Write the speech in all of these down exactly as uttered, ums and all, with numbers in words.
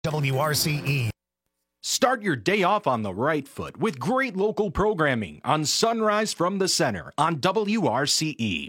W R C E. Start your day off on the right foot with great local programming on Sunrise from the Center on W R C E.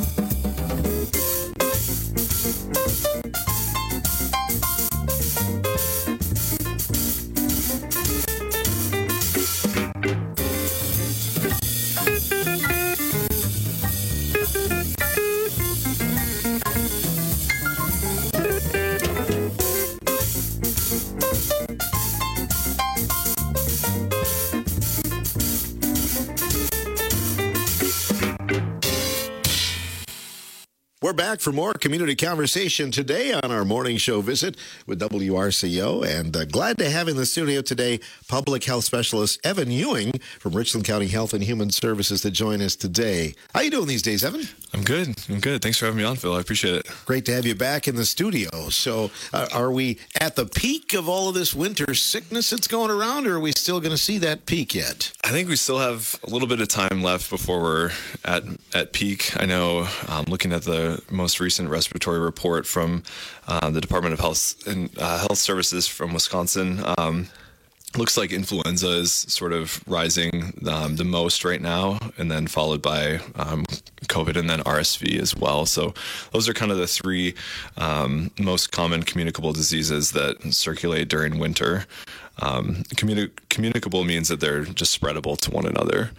We're back for more community conversation today on our morning show visit with W R C O, and uh, glad to have in the studio today public health specialist Evan Ewing from Richland County Health and Human Services to join us today. How you doing these days, Evan? I'm good. I'm good. Thanks for having me on, Phil. I appreciate it. Great to have you back in the studio. So uh, are we at the peak of all of this winter sickness that's going around, or are we still going to see that peak yet? I think we still have a little bit of time left before we're at at peak. I know um, looking at the most recent respiratory report from uh, the Department of Health and uh, Health Services from Wisconsin, um, looks like influenza is sort of rising um, the most right now, and then followed by um, COVID and then R S V as well. So those are kind of the three um, most common communicable diseases that circulate during winter. Um, communi- communicable means that they're just spreadable to one another.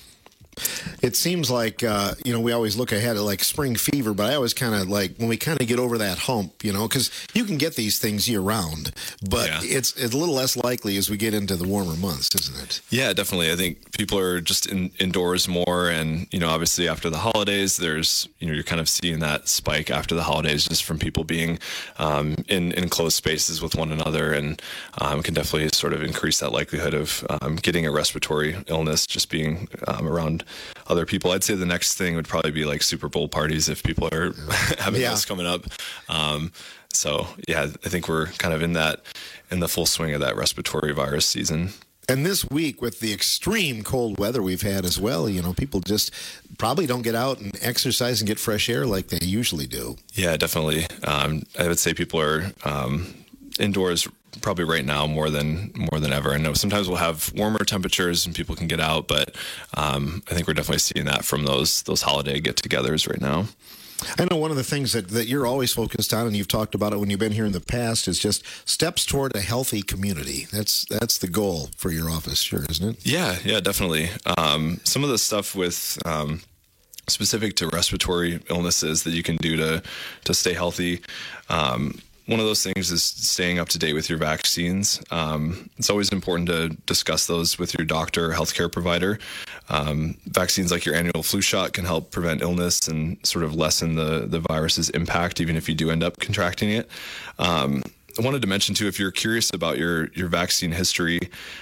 It seems like, uh, you know, we always look ahead at like spring fever, but I always kind of like when we kind of get over that hump, you know, because you can get these things year round, but yeah. it's, it's a little less likely as we get into the warmer months, isn't it? Yeah, definitely. I think people are just in, indoors more. And, you know, obviously after the holidays, there's, you know, you're kind of seeing that spike after the holidays just from people being um, in, in closed spaces with one another, and um, can definitely sort of increase that likelihood of um, getting a respiratory illness just being um, around other people. I'd say the next thing would probably be like Super Bowl parties if people are having yeah. those coming up. Um, so yeah, I think we're kind of in that, in the full swing of that respiratory virus season. And this week with the extreme cold weather we've had as well, you know, people just probably don't get out and exercise and get fresh air like they usually do. Yeah, definitely. Um, I would say people are um, indoors probably right now more than more than ever. I know sometimes we'll have warmer temperatures and people can get out, but um, I think we're definitely seeing that from those those holiday get-togethers right now. I know one of the things that, that you're always focused on, and you've talked about it when you've been here in the past, is just steps toward a healthy community. That's that's the goal for your office, sure, isn't it? Yeah, yeah, definitely. Um, some of the stuff with um, specific to respiratory illnesses that you can do to to stay healthy. Um, One of those things is staying up to date with your vaccines. Um, it's always important to discuss those with your doctor or healthcare provider. Um, vaccines like your annual flu shot can help prevent illness and sort of lessen the, the virus's impact, even if you do end up contracting it. Um, I wanted to mention, too, if you're curious about your, your vaccine history,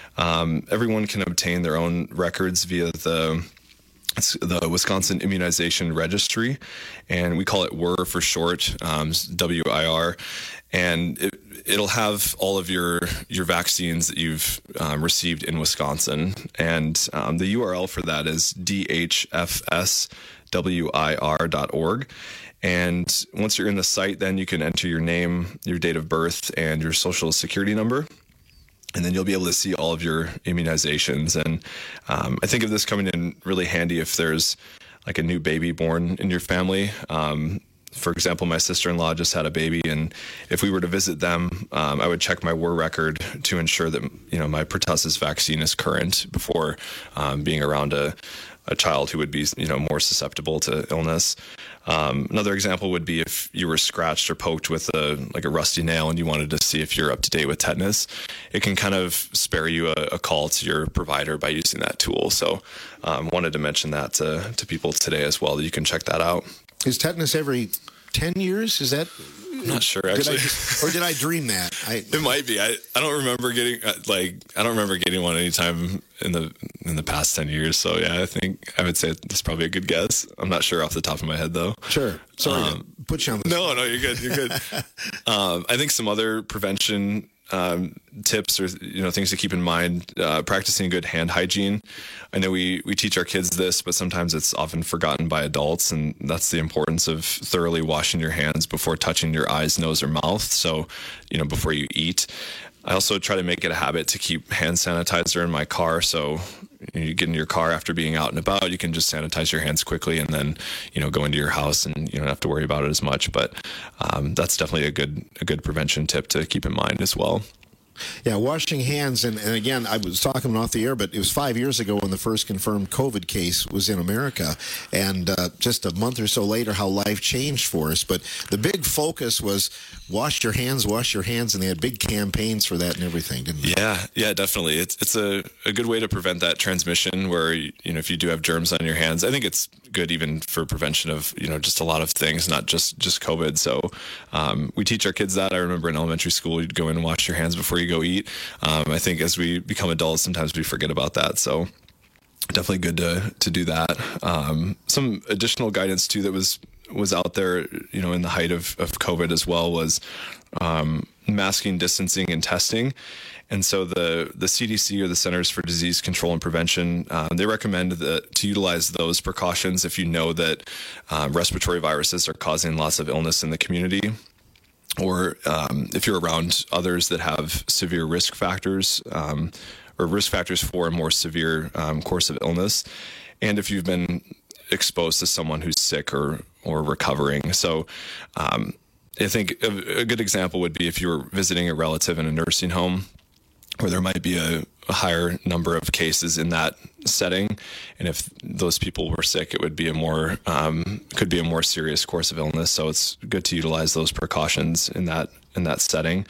um, everyone can obtain their own records via the It's the Wisconsin Immunization Registry, and we call it W I R for short, um, W I R, and it, it'll have all of your your vaccines that you've um, received in Wisconsin, and um, the U R L for that is D H F S W I R dot org. And once you're in the site, then you can enter your name, your date of birth, and your social security number. And then you'll be able to see all of your immunizations. And um, I think of this coming in really handy if there's like a new baby born in your family. Um, for example, my sister-in-law just had a baby, and if we were to visit them, um, I would check my W I R record to ensure that, you know, my pertussis vaccine is current before um, being around a, a child who would be, you know, more susceptible to illness. Um, another example would be if you were scratched or poked with a like a rusty nail and you wanted to see if you're up to date with tetanus. It can kind of spare you a, a call to your provider by using that tool. So um, wanted to mention that to, to people today as well, that you can check that out. Is tetanus every ten years? Is that... I'm not sure, actually. Did I just, or did I dream that? I, it might be. I, I don't remember getting like I don't remember getting one anytime in the in the past ten years. So yeah, I think I would say that's probably a good guess. I'm not sure off the top of my head though. Sure. Sorry um, to put you on the No, no, you're good. You're good. um, I think some other prevention um, tips or, you know, things to keep in mind, uh, practicing good hand hygiene. I know we, we teach our kids this, but sometimes it's often forgotten by adults, and that's the importance of thoroughly washing your hands before touching your eyes, nose, or mouth. So, you know, before you eat. I also try to make it a habit to keep hand sanitizer in my car. So you get in your car after being out and about, you can just sanitize your hands quickly and then, you know, go into your house and you don't have to worry about it as much. But um, that's definitely a good a good prevention tip to keep in mind as well. Yeah, washing hands, and, and again, I was talking off the air, but it was five years ago when the first confirmed COVID case was in America, and uh, just a month or so later, how life changed for us. But the big focus was wash your hands, wash your hands, and they had big campaigns for that and everything, didn't they? Yeah, yeah, definitely. It's it's a, a good way to prevent that transmission where, you know, if you do have germs on your hands, I think it's good even for prevention of, you know, just a lot of things, not just, just COVID. So um, we teach our kids that. I remember in elementary school, you'd go in and wash your hands before you go eat. Um, I think as we become adults, sometimes we forget about that. So definitely good to to do that. Um, some additional guidance too that was was out there, you know, in the height of, of COVID as well was um, masking, distancing, and testing. And so the the C D C, or the Centers for Disease Control and Prevention, uh, they recommend that to utilize those precautions if you know that uh, respiratory viruses are causing lots of illness in the community, or um, if you're around others that have severe risk factors um, or risk factors for a more severe um, course of illness, and if you've been exposed to someone who's sick or or recovering. So um, I think a, a good example would be if you were visiting a relative in a nursing home, where there might be a, a higher number of cases in that setting, and if those people were sick, it would be a more um, could be a more serious course of illness. So it's good to utilize those precautions in that in that setting.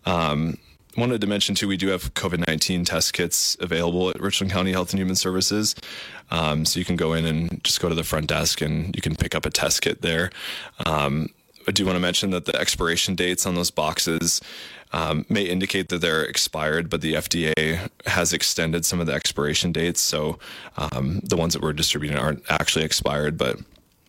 Um, wanted to mention too, we do have COVID nineteen test kits available at Richland County Health and Human Services. Um, so you can go in and just go to the front desk and you can pick up a test kit there. Um, I do want to mention that the expiration dates on those boxes um, may indicate that they're expired, but the F D A has extended some of the expiration dates. So um, the ones that we're distributing aren't actually expired, but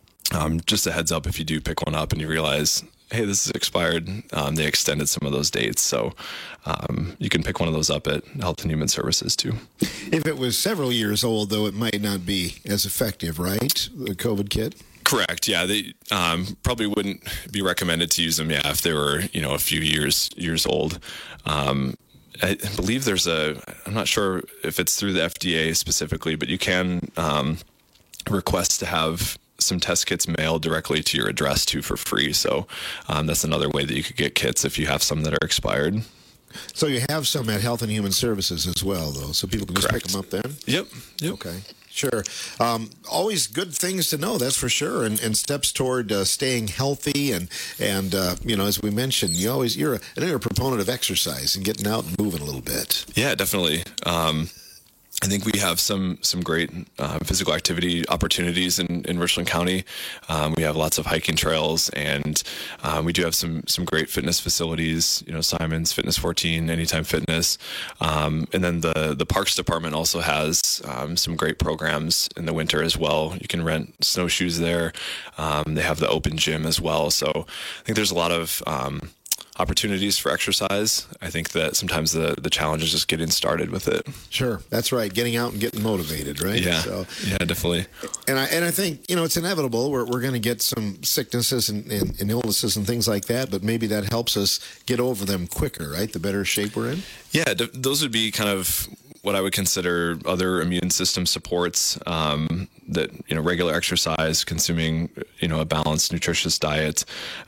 um, just a heads up, if you do pick one up and you realize, hey, this is expired, um, they extended some of those dates. So um, you can pick one of those up at Health and Human Services too. If it was several years old, though, it might not be as effective, right? The COVID kit? Correct. Yeah, they um, probably wouldn't be recommended to use them. Yeah, if they were, you know, a few years years old. Um, I believe there's a. I'm not sure if it's through the F D A specifically, but you can um, request to have some test kits mailed directly to your address too for free. So um, that's another way that you could get kits if you have some that are expired. So you have some at Health and Human Services as well, though, so people can just Correct. pick them up then? Yep. Yep. Okay. Sure. Um, always good things to know, that's for sure, and, and steps toward uh, staying healthy. And, and uh, you know, as we mentioned, you always, you're a, you're a proponent of exercise and getting out and moving a little bit. Yeah, definitely. Um, I think we have some some great uh, physical activity opportunities in, in Richland County. Um, we have lots of hiking trails, and um, we do have some some great fitness facilities. You know, Simon's Fitness fourteen, Anytime Fitness, um, and then the the Parks Department also has um, some great programs in the winter as well. You can rent snowshoes there. Um, they have the open gym as well. So I think there's a lot of um, opportunities for exercise. I think that sometimes the the challenge is just getting started with it. Sure, that's right. Getting out and getting motivated, right? Yeah, so, yeah, definitely. And I and I think, you know, it's inevitable. We're we're going to get some sicknesses and, and, and illnesses and things like that, but maybe that helps us get over them quicker, right? The better shape we're in. Yeah, d- those would be kind of what I would consider other immune system supports. Um, that, you know, regular exercise, consuming, you know, a balanced, nutritious diet,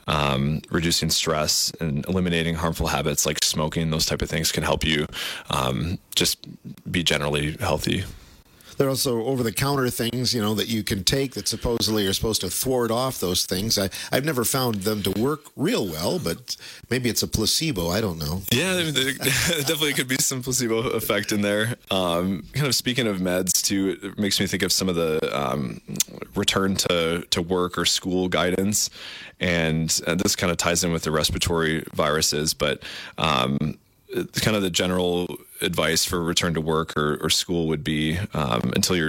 um, reducing stress, and eliminating harmful habits like smoking. Those type of things can help you um, just be generally healthy. There are also over-the-counter things, you know, that you can take that supposedly are supposed to thwart off those things. I, I've never found them to work real well, but maybe it's a placebo. I don't know. Yeah, I mean, there definitely could be some placebo effect in there. Um, kind of speaking of meds, too, it makes me think of some of the um, return to, to work or school guidance. And, and this kind of ties in with the respiratory viruses, but um, kind of the general advice for return to work or, or school would be um, until you're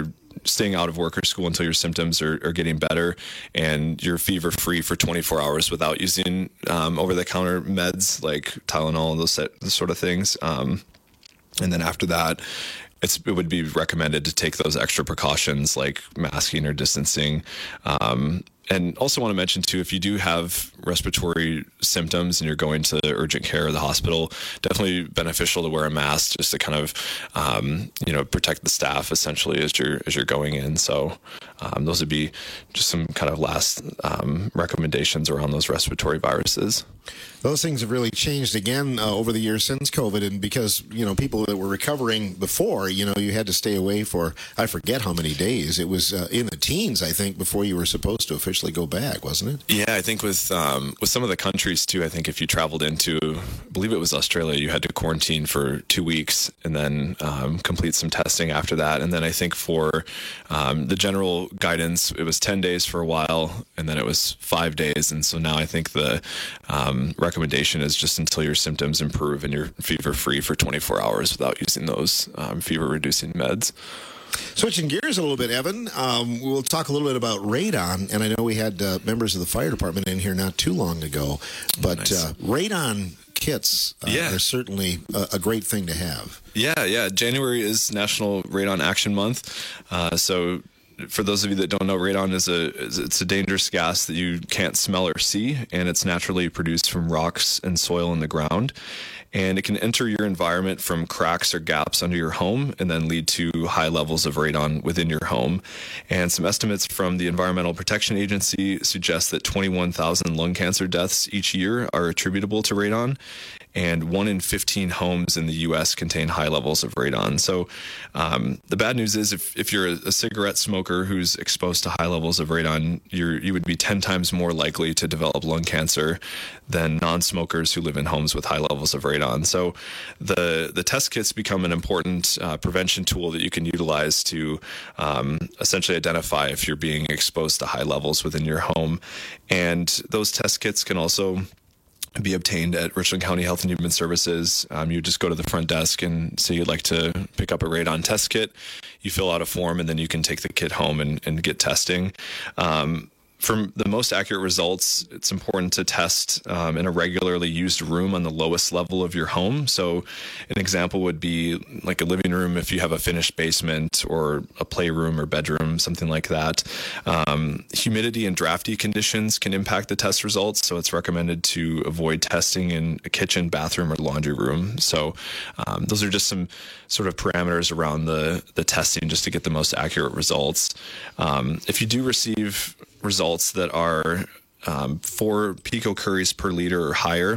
staying out of work or school until your symptoms are, are getting better and you're fever free for twenty-four hours without using um, over-the-counter meds like Tylenol and those sort of things. Um, and then after that, It's, it would be recommended to take those extra precautions like masking or distancing. Um, and also want to mention, too, if you do have respiratory symptoms and you're going to urgent care or the hospital, definitely beneficial to wear a mask just to kind of, um, you know, protect the staff essentially as you're, as you're going in. So um, those would be just some kind of last um, recommendations around those respiratory viruses. Those things have really changed again uh, over the years since COVID, and because, you know, people that were recovering before, you know, you had to stay away for, I forget how many days. It was uh, in the teens, I think, before you were supposed to officially go back, wasn't it? Yeah, I think with um, with some of the countries, too, I think if you traveled into, I believe it was Australia, you had to quarantine for two weeks and then um, complete some testing after that. And then I think for um, the general guidance, it was ten days for a while, and then it was five days. And so now I think the um, recommendation is just until your symptoms improve and you're fever free for twenty-four hours without using those um, fever reducing meds. Switching gears a little bit, Evan, um, we'll talk a little bit about radon, and I know we had uh, members of the fire department in here not too long ago, but oh, nice. uh, radon kits uh, yeah. are certainly a, a great thing to have. Yeah, yeah. January is National Radon Action Month, uh, so for those of you that don't know, radon is a it's a dangerous gas that you can't smell or see, and it's naturally produced from rocks and soil in the ground. And it can enter your environment from cracks or gaps under your home and then lead to high levels of radon within your home. And some estimates from the Environmental Protection Agency suggest that twenty-one thousand lung cancer deaths each year are attributable to radon. And one in fifteen homes in the U S contain high levels of radon. So um, the bad news is if, if you're a, a cigarette smoker who's exposed to high levels of radon, you're, you would be ten times more likely to develop lung cancer than non-smokers who live in homes with high levels of radon. So the, the test kits become an important uh, prevention tool that you can utilize to um, essentially identify if you're being exposed to high levels within your home. And those test kits can also be obtained at Richland County Health and Human Services. Um, you just go to the front desk and say you'd like to pick up a radon test kit. You fill out a form, and then you can take the kit home and, and get testing. Um, For the most accurate results, it's important to test um, in a regularly used room on the lowest level of your home. So an example would be like a living room if you have a finished basement, or a playroom or bedroom, something like that. Um, humidity and drafty conditions can impact the test results, so it's recommended to avoid testing in a kitchen, bathroom, or laundry room. So um, those are just some sort of parameters around the, the testing just to get the most accurate results. Um, if you do receive results that are um, four picocuries per liter or higher,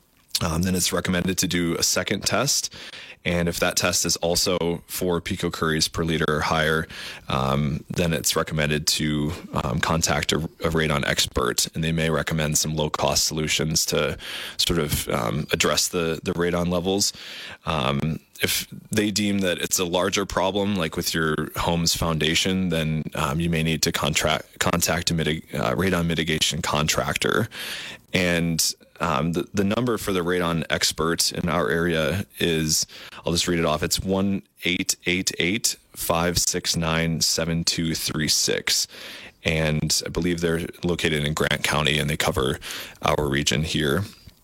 um, then it's recommended to do a second test. And if that test is also four picocuries per liter or higher, um, then it's recommended to um, contact a, a radon expert, and they may recommend some low-cost solutions to sort of um, address the, the radon levels. Um, if they deem that it's a larger problem, like with your home's foundation, then um, you may need to contract, contact a mitig- uh, radon mitigation contractor. And um, the, the number for the radon expert in our area is, I'll just read it off. It's one eight eight eight, five six nine, seven two three six. And I believe they're located in Grant County, and they cover our region here.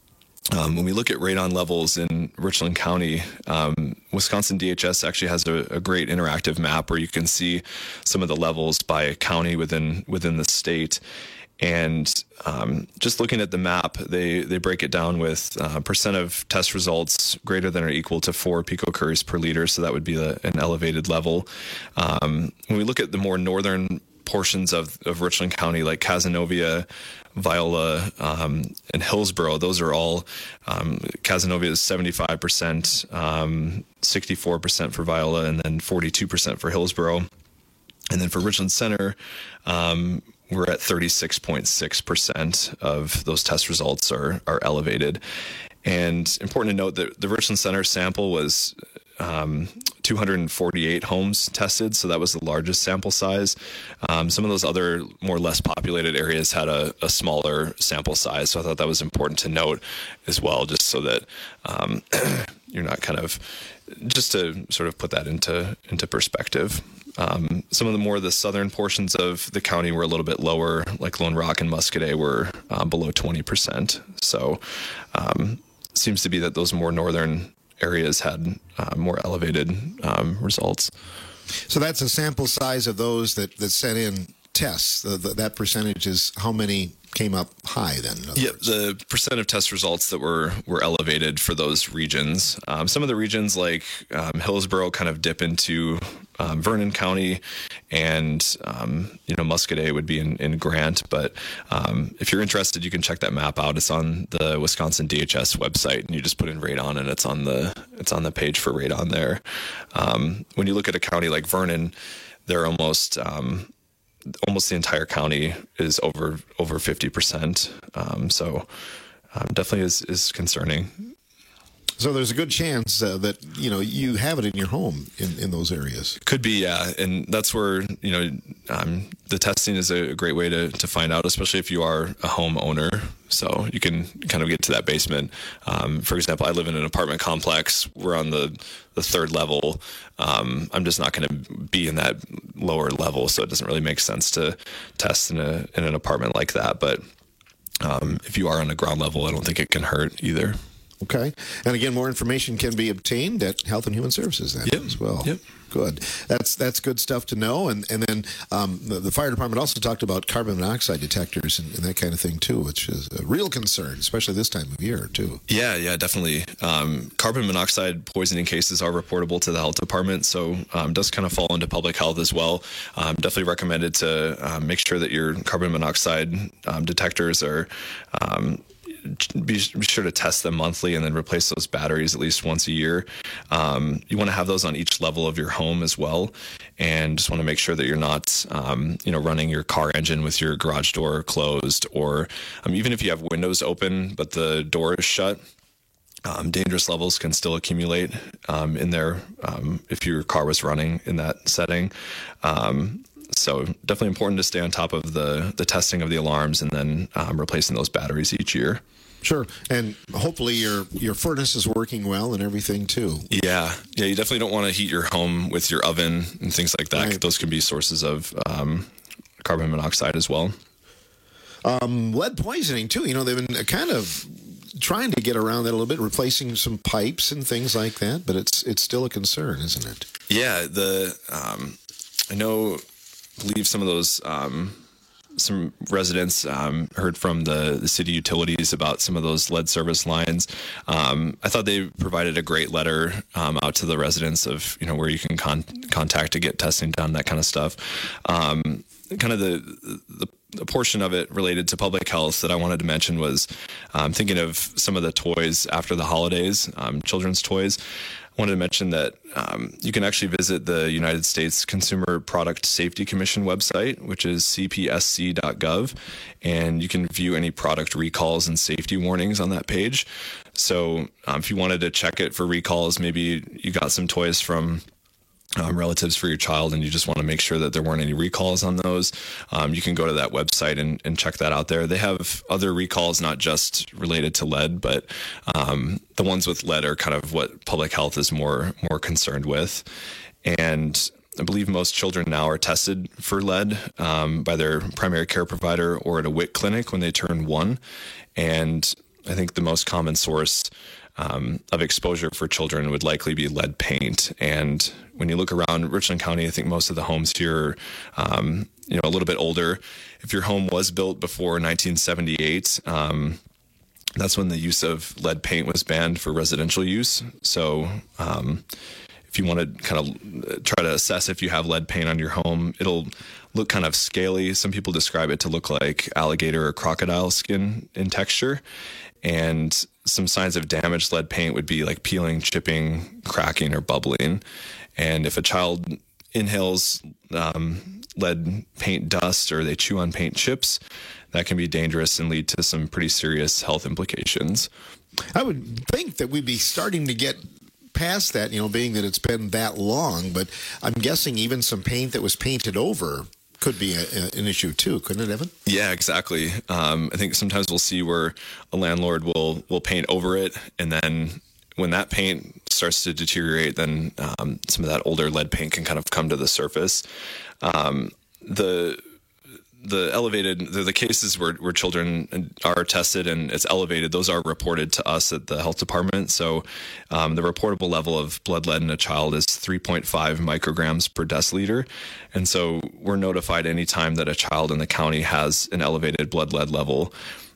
Um, when we look at radon levels in Richland County, um, Wisconsin D H S actually has a, a great interactive map where you can see some of the levels by county within within the state. And um, just looking at the map, they, they break it down with uh, percent of test results greater than or equal to four picocuries per liter. So that would be a, an elevated level. Um, when we look at the more northern portions of, of Richland County, like Cazenovia, Viola, um, and Hillsborough, those are all, um, Cazenovia is seventy-five percent, um, sixty-four percent for Viola, and then forty-two percent for Hillsborough. And then for Richland Center, um, we're at thirty-six point six percent of those test results are, are elevated. And important to note that the Richland Center sample was um, two hundred forty-eight homes tested, so that was the largest sample size. Um, some of those other more less populated areas had a, a smaller sample size, so I thought that was important to note as well, just so that um, you're not kind of, just to sort of put that into into perspective. Um, some of the more the southern portions of the county were a little bit lower, like Lone Rock and Muscoda were uh, below twenty percent. So um, it seems to be that those more northern areas had uh, more elevated um, results. So that's a sample size of those that, that sent in tests. The, the, that percentage is how many came up high then? Yeah, words. the percent of test results that were were elevated for those regions. Um, some of the regions like um, Hillsborough kind of dip into um, Vernon County, and um, you know Muscoda would be in, in Grant. But um, if you're interested, you can check that map out. It's on the Wisconsin D H S website, and you just put in radon, and it's on the it's on the page for radon there. Um, when you look at a county like Vernon, they're almost um, almost the entire county is over over fifty percent. Um, so um, definitely is, is concerning. So there's a good chance uh, that, you know, you have it in your home in, in those areas. Could be, yeah. And that's where, you know, um, the testing is a great way to, to find out, especially if you are a homeowner. So you can kind of get to that basement. Um, for example, I live in an apartment complex. We're on the, the third level. Um, I'm just not going to be in that lower level, so it doesn't really make sense to test in a in an apartment like that. But um, if you are on the ground level, I don't think it can hurt either. Okay. And again, more information can be obtained at Health and Human Services then yep. as well. Yep. Good. That's that's good stuff to know. And and then um, the, the fire department also talked about carbon monoxide detectors and, and that kind of thing too, which is a real concern, especially this time of year too. Yeah, yeah, definitely. Um, carbon monoxide poisoning cases are reportable to the health department, so um, does kind of fall into public health as well. Um, definitely recommended to um, make sure that your carbon monoxide um, detectors are um, Be, be sure to test them monthly and then replace those batteries at least once a year. Um, you want to have those on each level of your home as well, and just want to make sure that you're not, um, you know, running your car engine with your garage door closed, or um, even if you have windows open but the door is shut. Um, dangerous levels can still accumulate um, in there um, if your car was running in that setting. Um, So definitely important to stay on top of the, the testing of the alarms and then um, replacing those batteries each year. Sure. And hopefully your your furnace is working well and everything too. Yeah. Yeah, you definitely don't want to heat your home with your oven and things like that. Right. Those can be sources of um, carbon monoxide as well. Um, lead poisoning too. You know, they've been kind of trying to get around that a little bit, replacing some pipes and things like that, but it's it's still a concern, isn't it? Yeah. The um, I know... believe some of those um, some residents um, heard from the, the city utilities about some of those lead service lines. Um, I thought they provided a great letter um, out to the residents of, you know, where you can con- contact to get testing done, that kind of stuff. Um, kind of the, the the portion of it related to public health that I wanted to mention was um, thinking of some of the toys after the holidays, um, children's toys. I wanted to mention that um, you can actually visit the United States Consumer Product Safety Commission website, which is c p s c dot gov, and you can view any product recalls and safety warnings on that page. So um, if you wanted to check it for recalls, maybe you got some toys from Um, relatives for your child and you just want to make sure that there weren't any recalls on those, um, you can go to that website and, and check that out there. They have other recalls, not just related to lead, but um, the ones with lead are kind of what public health is more more concerned with. And I believe most children now are tested for lead um, by their primary care provider or at a W I C clinic when they turn one. And I think the most common source Um, of exposure for children would likely be lead paint. And when you look around Richland County, I think most of the homes here are, um, you know, a little bit older. If your home was built before nineteen seventy-eight, um, that's when the use of lead paint was banned for residential use. So um, if you want to kind of try to assess if you have lead paint on your home, it'll look kind of scaly. Some people describe it to look like alligator or crocodile skin in texture. And some signs of damaged lead paint would be like peeling, chipping, cracking, or bubbling. And if a child inhales um, lead paint dust or they chew on paint chips, that can be dangerous and lead to some pretty serious health implications. I would think that we'd be starting to get past that, you know, being that it's been that long, but I'm guessing even some paint that was painted over could be a, a, an issue too, couldn't it, Evan? Yeah, exactly. Um, I think sometimes we'll see where a landlord will will paint over it, and then when that paint starts to deteriorate, then um, some of that older lead paint can kind of come to the surface. Um, the The elevated, the, the cases where, where children are tested and it's elevated, those are reported to us at the health department. So um, the reportable level of blood lead in a child is three point five micrograms per deciliter. And so we're notified anytime that a child in the county has an elevated blood lead level.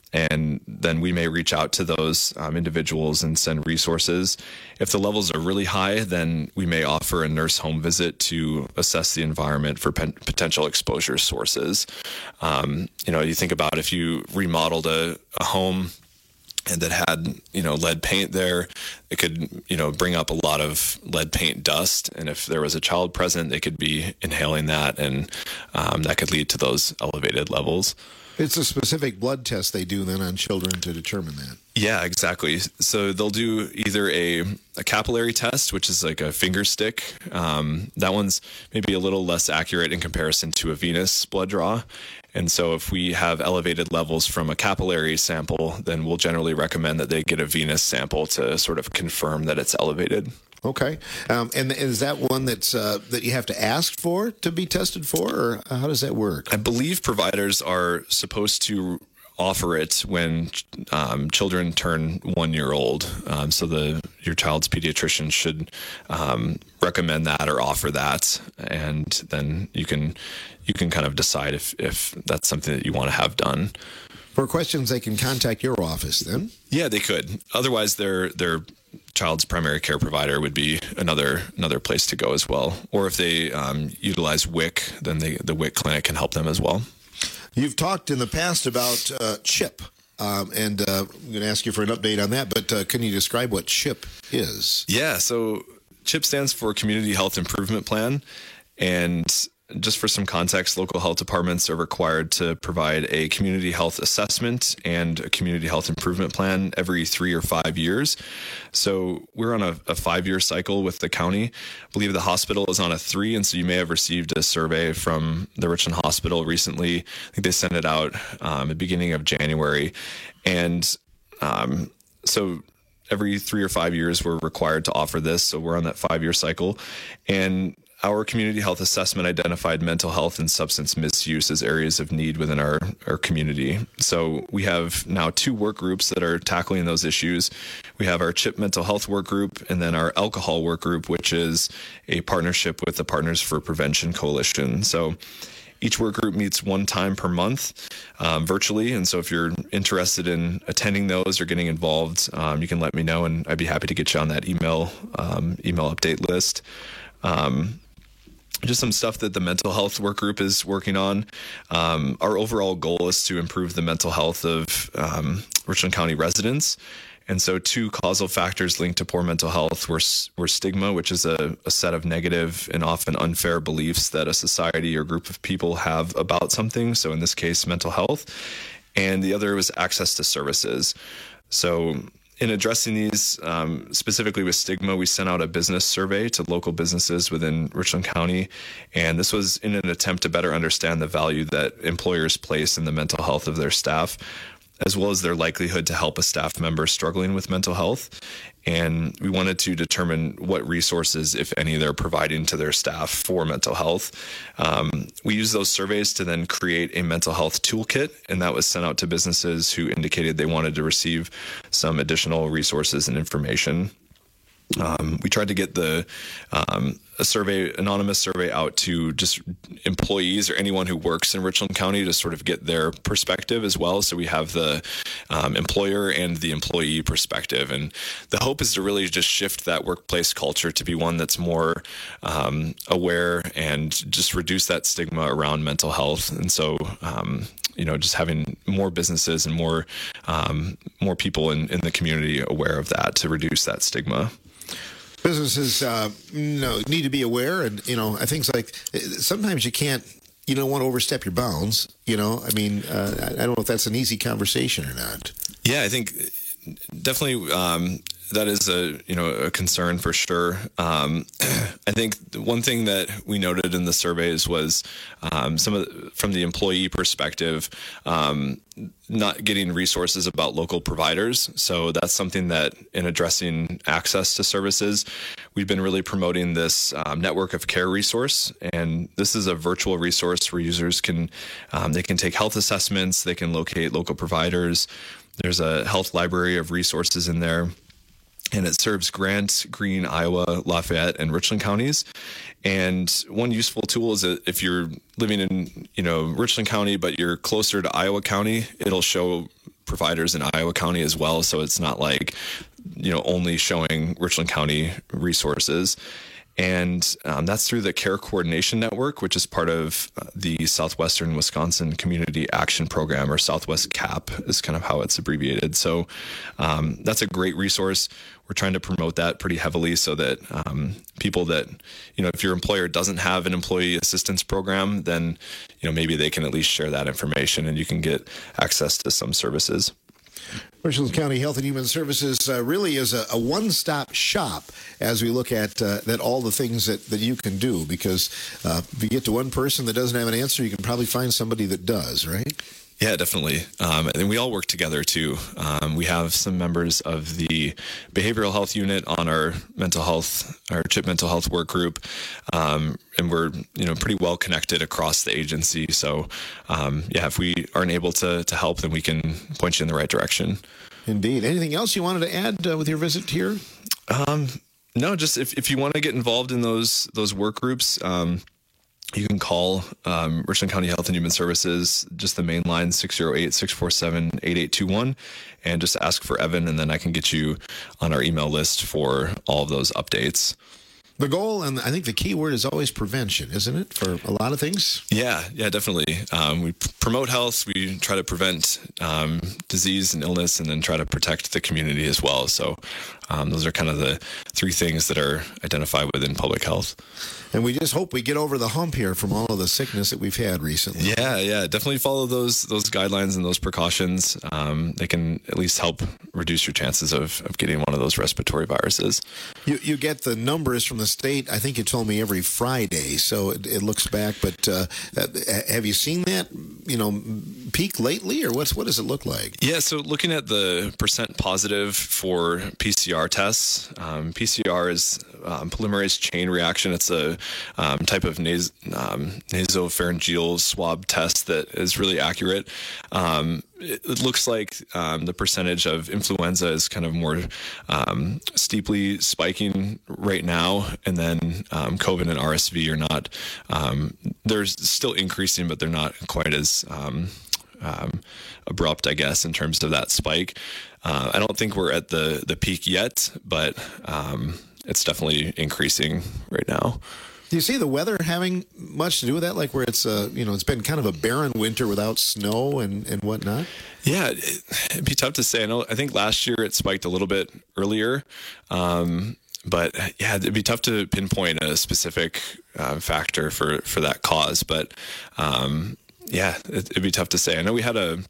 And then we may reach out to those um, individuals and send resources. If the levels are really high, then we may offer a nurse home visit to assess the environment for pen- potential exposure sources. Um, you know, you think about if you remodeled a, a home and that had, you know, lead paint there, it could, you know, bring up a lot of lead paint dust. And if there was a child present, they could be inhaling that, and um, that could lead to those elevated levels. It's a specific blood test they do then on children to determine that. Yeah, exactly. So they'll do either a, a capillary test, which is like a finger stick. Um, that one's maybe a little less accurate in comparison to a venous blood draw. And so if we have elevated levels from a capillary sample, then we'll generally recommend that they get a venous sample to sort of confirm that it's elevated. Okay. Um, and is that one that's uh, that you have to ask for to be tested for, or how does that work? I believe providers are supposed to offer it when um, children turn one year old. Um, so the your child's pediatrician should um, recommend that or offer that, and then you can you can kind of decide if if that's something that you want to have done. For questions, they can contact your office then? Yeah, they could. Otherwise, their their child's primary care provider would be another another place to go as well. Or if they um, utilize W I C, then they, the W I C clinic can help them as well. You've talked in the past about uh, CHIP, um, and uh, I'm going to ask you for an update on that, but uh, can you describe what CHIP is? Yeah, so CHIP stands for Community Health Improvement Plan, and just for some context, local health departments are required to provide a community health assessment and a community health improvement plan every three or five years. So we're on a, a five-year cycle with the county. I believe the hospital is on a three, and so you may have received a survey from the Richland Hospital recently. I think they sent it out um, at the beginning of January. And um, so every three or five years, we're required to offer this. So we're on that five-year cycle. And our community health assessment identified mental health and substance misuse as areas of need within our, our community. So we have now two work groups that are tackling those issues. We have our CHIP mental health work group, and then our alcohol work group, which is a partnership with the Partners for Prevention Coalition. So each work group meets one time per month um, virtually. And so if you're interested in attending those or getting involved, um, you can let me know, and I'd be happy to get you on that email um, email update list. Um, Just some stuff that the mental health work group is working on. Um, our overall goal is to improve the mental health of um, Richland County residents. And so two causal factors linked to poor mental health were, were stigma, which is a, a set of negative and often unfair beliefs that a society or group of people have about something. So in this case, mental health. And the other was access to services. So in addressing these, um, specifically with stigma, we sent out a business survey to local businesses within Richland County. And this was in an attempt to better understand the value that employers place in the mental health of their staff, as well as their likelihood to help a staff member struggling with mental health. And we wanted to determine what resources, if any, they're providing to their staff for mental health. Um, we used those surveys to then create a mental health toolkit, and that was sent out to businesses who indicated they wanted to receive some additional resources and information. Um, we tried to get the um, a survey, anonymous survey out to just employees or anyone who works in Richland County to sort of get their perspective as well. So we have the um, employer and the employee perspective. And the hope is to really just shift that workplace culture to be one that's more um, aware and just reduce that stigma around mental health. And so, um, you know, just having more businesses and more um, more people in, in the community aware of that to reduce that stigma. Businesses, uh, you know, need to be aware, and you know, I think like sometimes you can't, you don't want to overstep your bounds. You know, I mean, uh, I don't know if that's an easy conversation or not. Yeah, I think definitely um, that is a you know a concern for sure. Um, I think one thing that we noted in the surveys was um, some of the, from the employee perspective, um, not getting resources about local providers. So that's something that in addressing access to services, we've been really promoting this um, network of care resource. And this is a virtual resource where users can, um, they can take health assessments, they can locate local providers. There's a health library of resources in there. And it serves Grant, Greene, Iowa, Lafayette, and Richland counties. And one useful tool is that if you're living in, you know, Richland County, but you're closer to Iowa County, it'll show providers in Iowa County as well. So it's not like, you know, only showing Richland County resources. And um, that's through the Care Coordination Network, which is part of the Southwestern Wisconsin Community Action Program, or Southwest C A P is kind of how it's abbreviated. So um, that's a great resource. We're trying to promote that pretty heavily so that um, people that, you know, if your employer doesn't have an employee assistance program, then, you know, maybe they can at least share that information and you can get access to some services. Richland County Health and Human Services uh, really is a, a one-stop shop as we look at uh, that all the things that, that you can do, because uh, if you get to one person that doesn't have an answer, you can probably find somebody that does, right? Yeah, definitely. Um, and we all work together too. Um, we have some members of the behavioral health unit on our mental health, our CHIP mental health work group. Um, and we're, you know, pretty well connected across the agency. So, um, yeah, if we aren't able to, to help, then we can point you in the right direction. Indeed. Anything else you wanted to add uh, with your visit here? Um, no, just if, if you want to get involved in those, those work groups, um, you can call um, Richland County Health and Human Services, just the main line, six oh eight, six four seven, eight eight two one, and just ask for Evan, and then I can get you on our email list for all of those updates. The goal, and I think the key word is always prevention, isn't it, for a lot of things? Yeah, yeah, definitely. Um, we p- promote health. We try to prevent um, disease and illness, and then try to protect the community as well. So um, those are kind of the three things that are identified within public health. And we just hope we get over the hump here from all of the sickness that we've had recently. Yeah, yeah, definitely follow those those guidelines and those precautions. Um, they can at least help reduce your chances of, of getting one of those respiratory viruses. You you get the numbers from the state, I think you told me, every Friday, so it, it looks back. But uh, have you seen that, you know, peak lately, or what's what does it look like? Yeah, so looking at the percent positive for P C R tests, um, P C R is um, polymerase chain reaction. It's a um, type of nas- um, nasopharyngeal swab test that is really accurate. Um, it, it looks like um, the percentage of influenza is kind of more um, steeply spiking right now, and then um, COVID and R S V are not. Um, they're still increasing, but they're not quite as um, um, abrupt, I guess, in terms of that spike. Uh, I don't think we're at the the peak yet, but um, it's definitely increasing right now. Do you see the weather having much to do with that? Like where it's, uh, you know, it's been kind of a barren winter without snow and, and whatnot? Yeah, it, it'd be tough to say. I know. I think last year it spiked a little bit earlier, um, but yeah, it'd be tough to pinpoint a specific uh, factor for, for that cause. But um, yeah, it, it'd be tough to say. I know we had a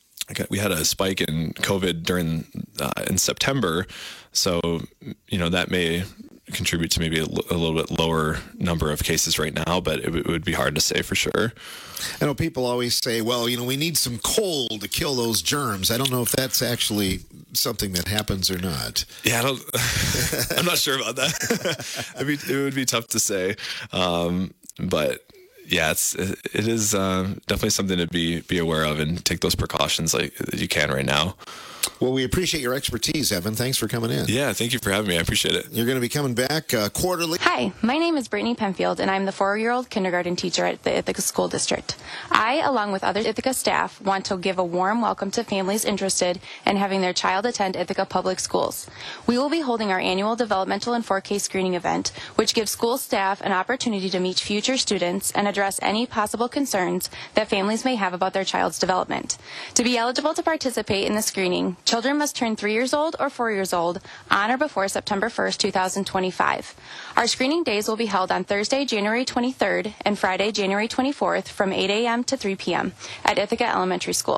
we had a spike in COVID during uh, in September, so you know that may contribute to maybe a, l- a little bit lower number of cases right now, but it, w- it would be hard to say for sure. I know people always say, well, you know, we need some cold to kill those germs. I don't know if that's actually something that happens or not. Yeah, I don't, I'm not sure about that. It'd be, it would be tough to say. Um, but yeah, it's, it, it is uh, definitely something to be, be aware of and take those precautions like you can right now. Well, we appreciate your expertise, Evan. Thanks for coming in. Yeah, thank you for having me. I appreciate it. You're going to be coming back uh, quarterly. Hi, my name is Brittany Penfield, and I'm the four-year-old kindergarten teacher at the Ithaca School District. I, along with other Ithaca staff, want to give a warm welcome to families interested in having their child attend Ithaca Public Schools. We will be holding our annual developmental and four K screening event, which gives school staff an opportunity to meet future students and address any possible concerns that families may have about their child's development. To be eligible to participate in the screening, children must turn three years old or four years old on or before September first, two thousand twenty-five. Our screening days will be held on Thursday, January twenty-third and Friday, January twenty-fourth from eight a.m. to three p.m. at Ithaca Elementary School.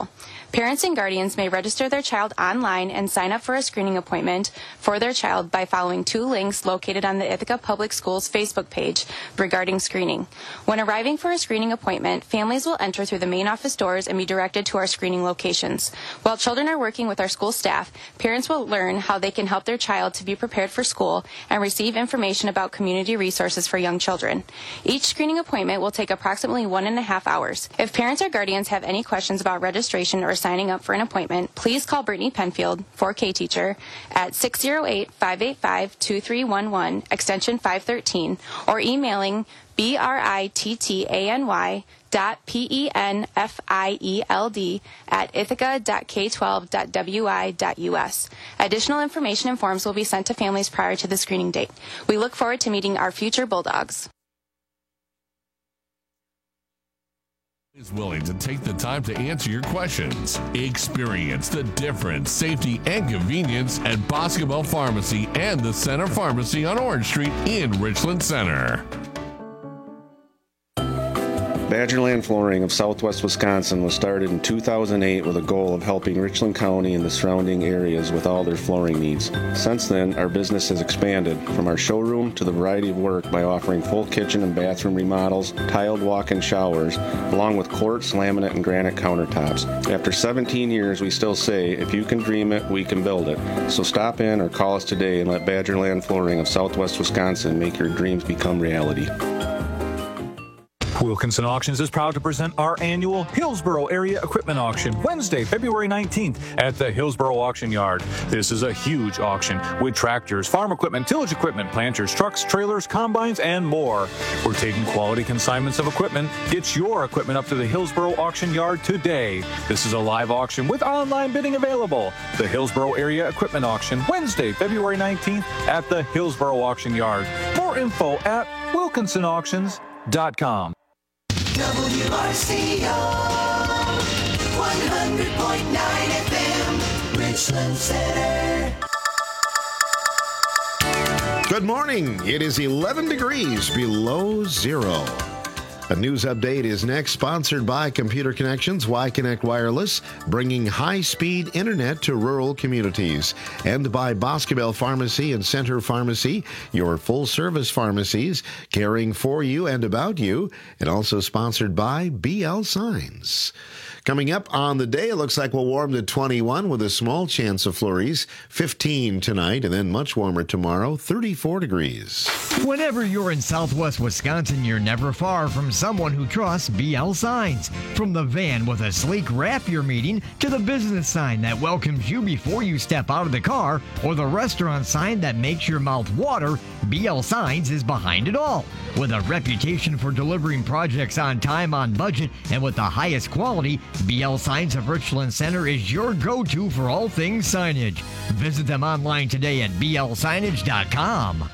Parents and guardians may register their child online and sign up for a screening appointment for their child by following two links located on the Ithaca Public Schools Facebook page regarding screening. When arriving for a screening appointment, families will enter through the main office doors and be directed to our screening locations. While children are working with our school staff, parents will learn how they can help their child to be prepared for school and receive information about community resources for young children. Each screening appointment will take approximately one and a half hours. If parents or guardians have any questions about registration or signing up for an appointment, please call Brittany Penfield, four K teacher, at six oh eight, five eight five, two three one one, extension five thirteen, or emailing B R I T T A N Y dot P E N F I E L D at ithaca dot K twelve dot W I dot U S. Additional information and forms will be sent to families prior to the screening date. We look forward to meeting our future Bulldogs. Is willing to take the time to answer your questions. Experience the difference, safety, and convenience at Boscobel Pharmacy and the Center Pharmacy on Orange Street in Richland Center. Badgerland Flooring of Southwest Wisconsin was started in two thousand eight with a goal of helping Richland County and the surrounding areas with all their flooring needs. Since then, our business has expanded from our showroom to the variety of work by offering full kitchen and bathroom remodels, tiled walk-in showers, along with quartz, laminate, and granite countertops. After seventeen years, we still say, if you can dream it, we can build it. So stop in or call us today and let Badgerland Flooring of Southwest Wisconsin make your dreams become reality. Wilkinson Auctions is proud to present our annual Hillsboro Area Equipment Auction Wednesday, February nineteenth at the Hillsboro Auction Yard. This is a huge auction with tractors, farm equipment, tillage equipment, planters, trucks, trailers, combines, and more. We're taking quality consignments of equipment. Get your equipment up to the Hillsboro Auction Yard today. This is a live auction with online bidding available. The Hillsboro Area Equipment Auction Wednesday, February nineteenth at the Hillsboro Auction Yard. More info at wilkinson auctions dot com. W R C O one hundred point nine F M, Richland Center. Good morning. It is eleven degrees below zero. A news update is next, sponsored by Computer Connections, Y-Connect Wireless, bringing high-speed internet to rural communities, and by Boscobel Pharmacy and Center Pharmacy, your full-service pharmacies, caring for you and about you, and also sponsored by B L Signs. Coming up on the day, it looks like we'll warm to twenty-one with a small chance of flurries, fifteen tonight, and then much warmer tomorrow, thirty-four degrees. Whenever you're in Southwest Wisconsin, you're never far from someone who trusts B L Signs. From the van with a sleek wrap you're meeting to the business sign that welcomes you before you step out of the car, or the restaurant sign that makes your mouth water, B L Signs is behind it all. With a reputation for delivering projects on time, on budget, and with the highest quality, B L Signs of Richland Center is your go-to for all things signage. Visit them online today at B L signage dot com.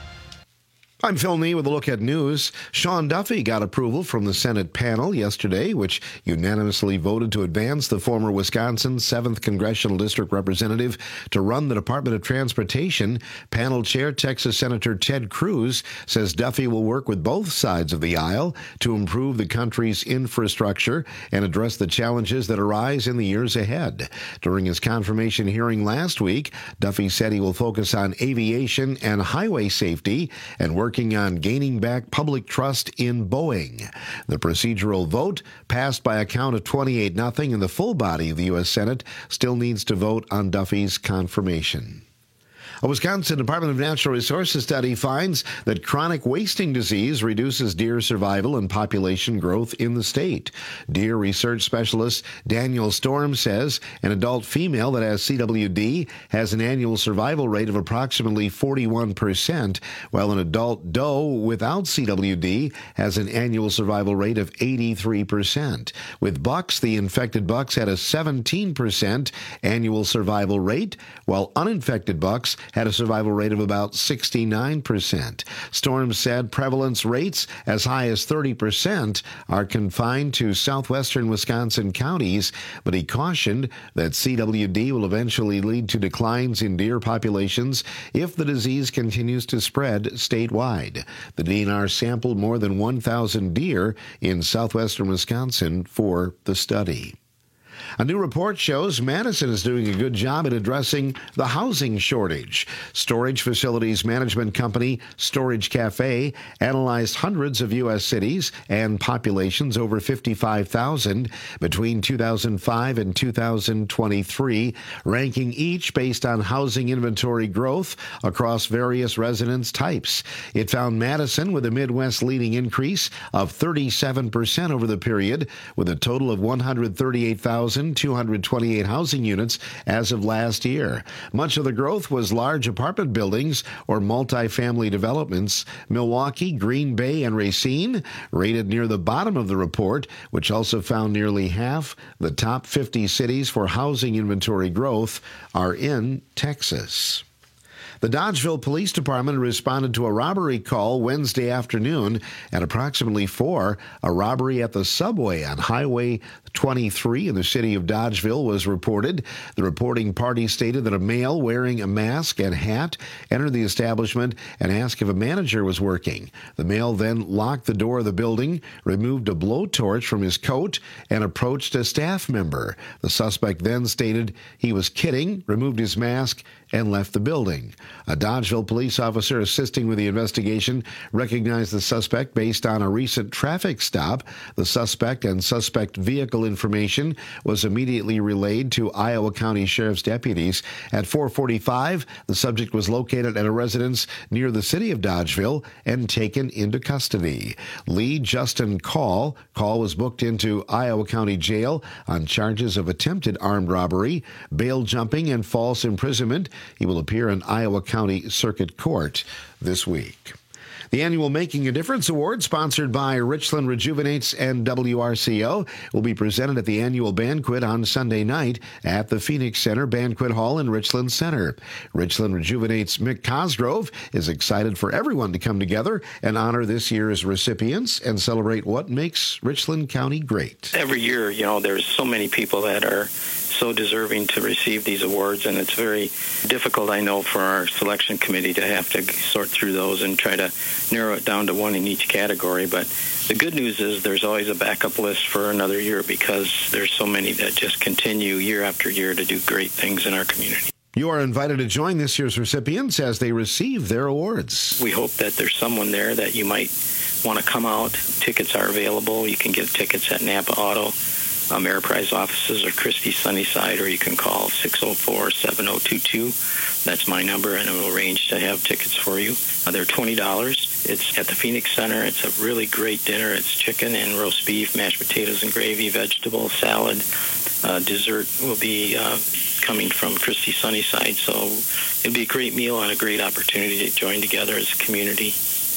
I'm Phil Nee with a look at news. Sean Duffy got approval from the Senate panel yesterday, which unanimously voted to advance the former Wisconsin seventh Congressional District Representative to run the Department of Transportation. Panel Chair Texas Senator Ted Cruz says Duffy will work with both sides of the aisle to improve the country's infrastructure and address the challenges that arise in the years ahead. During his confirmation hearing last week, Duffy said he will focus on aviation and highway safety and work working on gaining back public trust in Boeing. The procedural vote passed by a count of twenty-eight nothing, and the full body of the U S Senate still needs to vote on Duffy's confirmation. A Wisconsin Department of Natural Resources study finds that chronic wasting disease reduces deer survival and population growth in the state. Deer research specialist Daniel Storm says an adult female that has C W D has an annual survival rate of approximately forty-one percent, while an adult doe without C W D has an annual survival rate of eighty-three percent. With bucks, the infected bucks had a seventeen percent annual survival rate, while uninfected bucks had a survival rate of about sixty-nine percent. Storm said prevalence rates as high as thirty percent are confined to southwestern Wisconsin counties, but he cautioned that C W D will eventually lead to declines in deer populations if the disease continues to spread statewide. The D N R sampled more than one thousand deer in southwestern Wisconsin for the study. A new report shows Madison is doing a good job at addressing the housing shortage. Storage Facilities Management Company Storage Cafe analyzed hundreds of U S cities and populations over fifty-five thousand between two thousand five and two thousand twenty-three, ranking each based on housing inventory growth across various residence types. It found Madison with a Midwest leading increase of thirty-seven percent over the period, with a total of one hundred thirty-eight thousand two hundred twenty-eight housing units as of last year. Much of the growth was large apartment buildings or multifamily developments. Milwaukee, Green Bay, and Racine rated near the bottom of the report, which also found nearly half the top fifty cities for housing inventory growth are in Texas. The Dodgeville Police Department responded to a robbery call Wednesday afternoon at approximately four. A robbery at the subway on Highway twenty-three in the city of Dodgeville was reported. The reporting party stated that a male wearing a mask and hat entered the establishment and asked if a manager was working. The male then locked the door of the building, removed a blowtorch from his coat, and approached a staff member. The suspect then stated he was kidding, removed his mask, and left the building. A Dodgeville police officer assisting with the investigation recognized the suspect based on a recent traffic stop. The suspect and suspect vehicle information was immediately relayed to Iowa County Sheriff's deputies. At four forty-five, the subject was located at a residence near the city of Dodgeville and taken into custody. Lee Justin Call. Call was booked into Iowa County Jail on charges of attempted armed robbery, bail jumping, and false imprisonment. He will appear in Iowa County Circuit Court this week. The annual Making a Difference Award, sponsored by Richland Rejuvenates and W R C O, will be presented at the annual banquet on Sunday night at the Phoenix Center Banquet Hall in Richland Center. Richland Rejuvenates Mick Cosgrove is excited for everyone to come together and honor this year's recipients and celebrate what makes Richland County great. Every year, you know, there's so many people that are so deserving to receive these awards, and it's very difficult, I know, for our selection committee to have to sort through those and try to narrow it down to one in each category. But the good news is there's always a backup list for another year, because there's so many that just continue year after year to do great things in our community. You are invited to join this year's recipients as they receive their awards. We hope that there's someone there that you might want to come out. Tickets are available. You can get tickets at Napa Auto, Um, Ameriprise offices, or Christie Sunnyside, or you can call six oh four, seven oh two two. That's my number, and it will arrange to have tickets for you. Uh, they're twenty dollars. It's at the Phoenix Center. It's a really great dinner. It's chicken and roast beef, mashed potatoes and gravy, vegetable, salad. Uh, dessert will be uh, coming from Christie Sunnyside, so it'll be a great meal and a great opportunity to join together as a community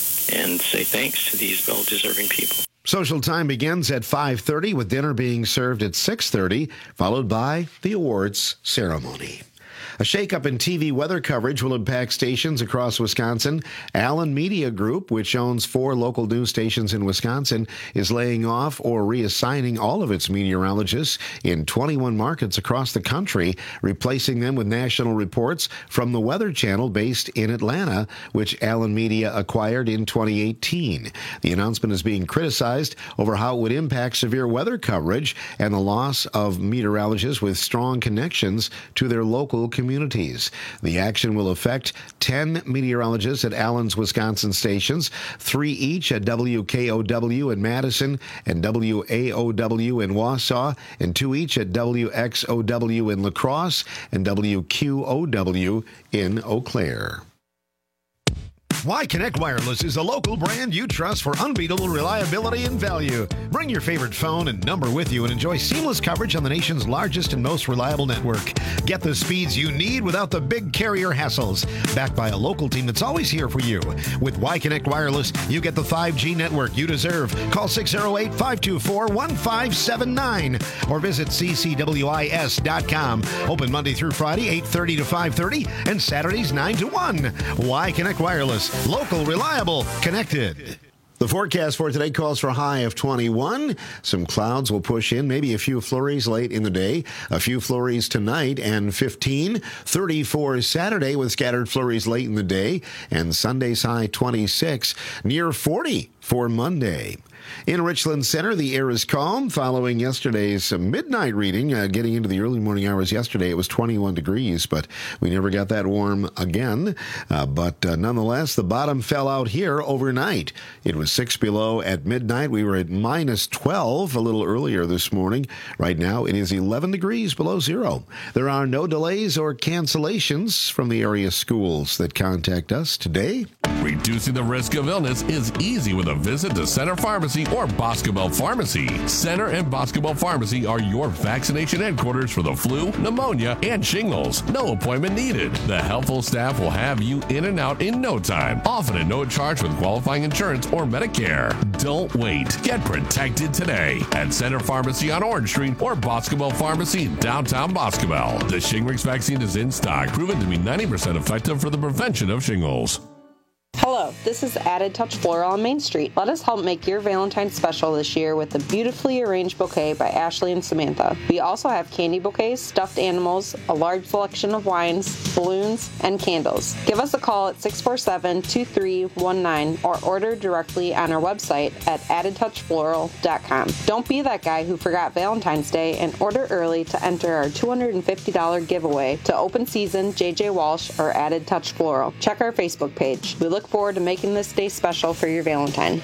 and say thanks to these well-deserving people. Social time begins at five thirty, with dinner being served at six thirty, followed by the awards ceremony. A shakeup in T V weather coverage will impact stations across Wisconsin. Allen Media Group, which owns four local news stations in Wisconsin, is laying off or reassigning all of its meteorologists in twenty-one markets across the country, replacing them with national reports from the Weather Channel based in Atlanta, which Allen Media acquired in twenty eighteen. The announcement is being criticized over how it would impact severe weather coverage and the loss of meteorologists with strong connections to their local communities. Communities. The action will affect ten meteorologists at Allen's Wisconsin stations, three each at W K O W in Madison and W A O W in Wausau, and two each at W X O W in La Crosse and W Q O W in Eau Claire. Y-Connect Wireless is a local brand you trust for unbeatable reliability and value. Bring your favorite phone and number with you and enjoy seamless coverage on the nation's largest and most reliable network. Get the speeds you need without the big carrier hassles. Backed by a local team that's always here for you. With Y-Connect Wireless, you get the five G network you deserve. Call six oh eight, five two four, one five seven nine or visit c c w i s dot com. Open Monday through Friday, eight thirty to five thirty, and Saturdays, nine to one. Y-Connect Wireless. Local, reliable, connected. The forecast for today calls for a high of twenty-one. Some clouds will push in, maybe a few flurries late in the day. A few flurries tonight, and fifteen. thirty-four Saturday with scattered flurries late in the day. And Sunday's high twenty-six. Near forty for Monday. In Richland Center, the air is calm following yesterday's midnight reading. Uh, getting into the early morning hours yesterday, it was twenty-one degrees, but we never got that warm again. Uh, but uh, nonetheless, the bottom fell out here overnight. It was six below at midnight. We were at minus twelve a little earlier this morning. Right now, it is eleven degrees below zero. There are no delays or cancellations from the area schools that contact us today. Reducing the risk of illness is easy with a visit to Center Pharmacy or Boscobel Pharmacy. Center and Boscobel Pharmacy are your vaccination headquarters for the flu, pneumonia, and shingles. No appointment needed. The helpful staff will have you in and out in no time, often at no charge with qualifying insurance or Medicare. Don't wait. Get protected today at Center Pharmacy on Orange Street or Boscobel Pharmacy in downtown Boscobel. The Shingrix vaccine is in stock, proven to be ninety percent effective for the prevention of shingles. Hello, this is Added Touch Floral on Main Street. Let us help make your Valentine's special this year with a beautifully arranged bouquet by Ashley and Samantha. We also have candy bouquets, stuffed animals, a large selection of wines, balloons, and candles. Give us a call at six four seven, two three one nine or order directly on our website at added touch floral dot com. Don't be that guy who forgot Valentine's Day and order early to enter our two hundred fifty dollars giveaway to Open Season, J J Walsh, or Added Touch Floral. Check our Facebook page. We look forward to making this day special for your Valentine.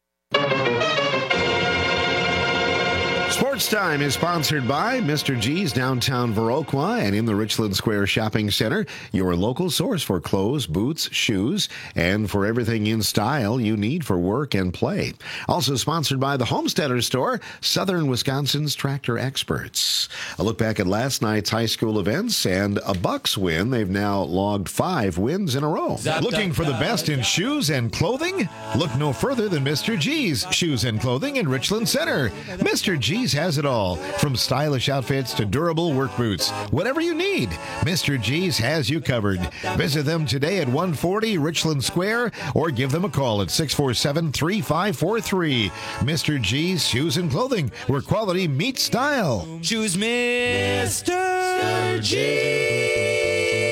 Sports Time is sponsored by Mister G's Downtown Viroqua and in the Richland Square Shopping Center, your local source for clothes, boots, shoes, and for everything in style you need for work and play. Also sponsored by the Homesteader Store, Southern Wisconsin's tractor experts. A look back at last night's high school events and a Bucks win. They've now logged five wins in a row. Looking for the best in shoes and clothing? Look no further than Mister G's Shoes and Clothing in Richland Center. Mister G's has it all, from stylish outfits to durable work boots. Whatever you need, Mister G's has you covered. Visit them today at one forty Richland Square or give them a call at six four seven, three five four three. Mister G's Shoes and Clothing, where quality meets style. Choose Mister G.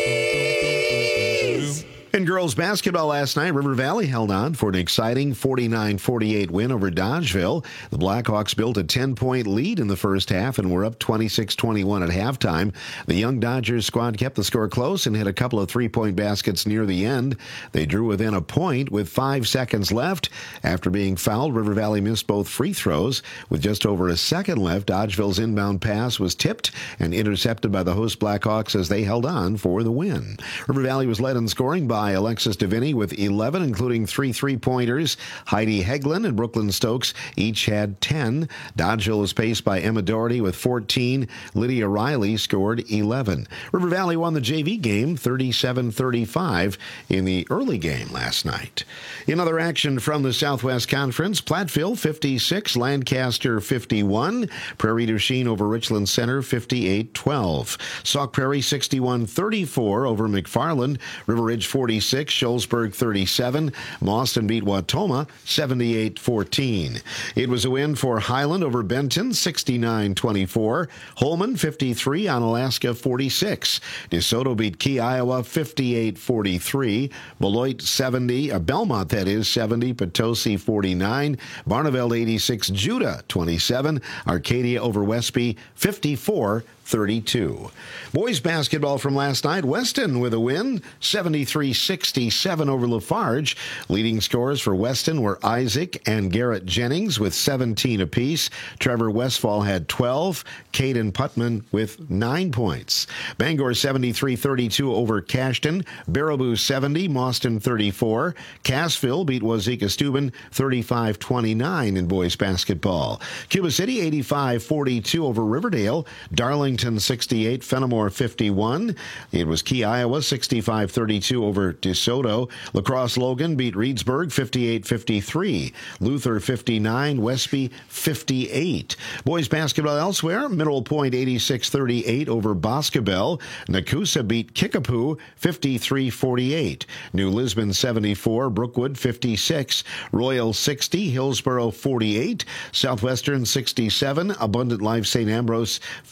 In girls basketball last night, River Valley held on for an exciting forty-nine forty-eight win over Dodgeville. The Blackhawks built a ten-point lead in the first half and were up twenty-six twenty-one at halftime. The young Dodgers squad kept the score close and hit a couple of three-point baskets near the end. They drew within a point with five seconds left. After being fouled, River Valley missed both free throws. With just over a second left, Dodgeville's inbound pass was tipped and intercepted by the host Blackhawks as they held on for the win. River Valley was led in scoring by Alexis Deviney with eleven, including three three-pointers. Heidi Heglin and Brooklyn Stokes each had ten. Dodgeville was paced by Emma Doherty with fourteen. Lydia Riley scored eleven. River Valley won the J V game thirty-seven thirty-five in the early game last night. In other action from the Southwest Conference, Platteville fifty-six, Lancaster fifty-one. Prairie du Chien over Richland Center fifty-eight twelve. Sauk Prairie sixty-one thirty-four over McFarland. River Ridge forty-six, Shullsburg thirty-seven. Mauston beat Wautoma seventy-eight fourteen. It was a win for Highland over Benton sixty-nine twenty-four. Holman fifty-three, Onalaska forty-six. DeSoto beat Key, Iowa fifty-eight forty-three. Beloit seventy, uh, Belmont that is seventy, Potosi forty-nine. Barneveld eighty-six, Judah twenty-seven. Arcadia over Westby fifty-four thirty-two. Boys basketball from last night, Weston with a win, seventy-three sixty-seven over Lafarge. Leading scorers for Weston were Isaac and Garrett Jennings with seventeen apiece. Trevor Westfall had twelve. Caden Putman with nine points. Bangor seventy-three thirty-two over Cashton. Baraboo seventy, Mauston thirty-four. Cassville beat Wazeeka Steuben thirty-five twenty-nine in boys basketball. Cuba City eighty-five forty-two over Riverdale. Darlington sixty-eight, Fenimore fifty-one. It was Key, Iowa sixty-five thirty-two over DeSoto. La Crosse Logan beat Reedsburg fifty-eight fifty-three. Luther fifty-nine, Westby fifty-eight. Boys basketball elsewhere, Mineral Point eighty-six thirty-eight over Boscobel. Nakusa beat Kickapoo fifty-three forty-eight. New Lisbon seventy-four, Brookwood fifty-six. Royal sixty, Hillsboro forty-eight. Southwestern sixty-seven, Abundant Life Saint Ambrose fifty-eight.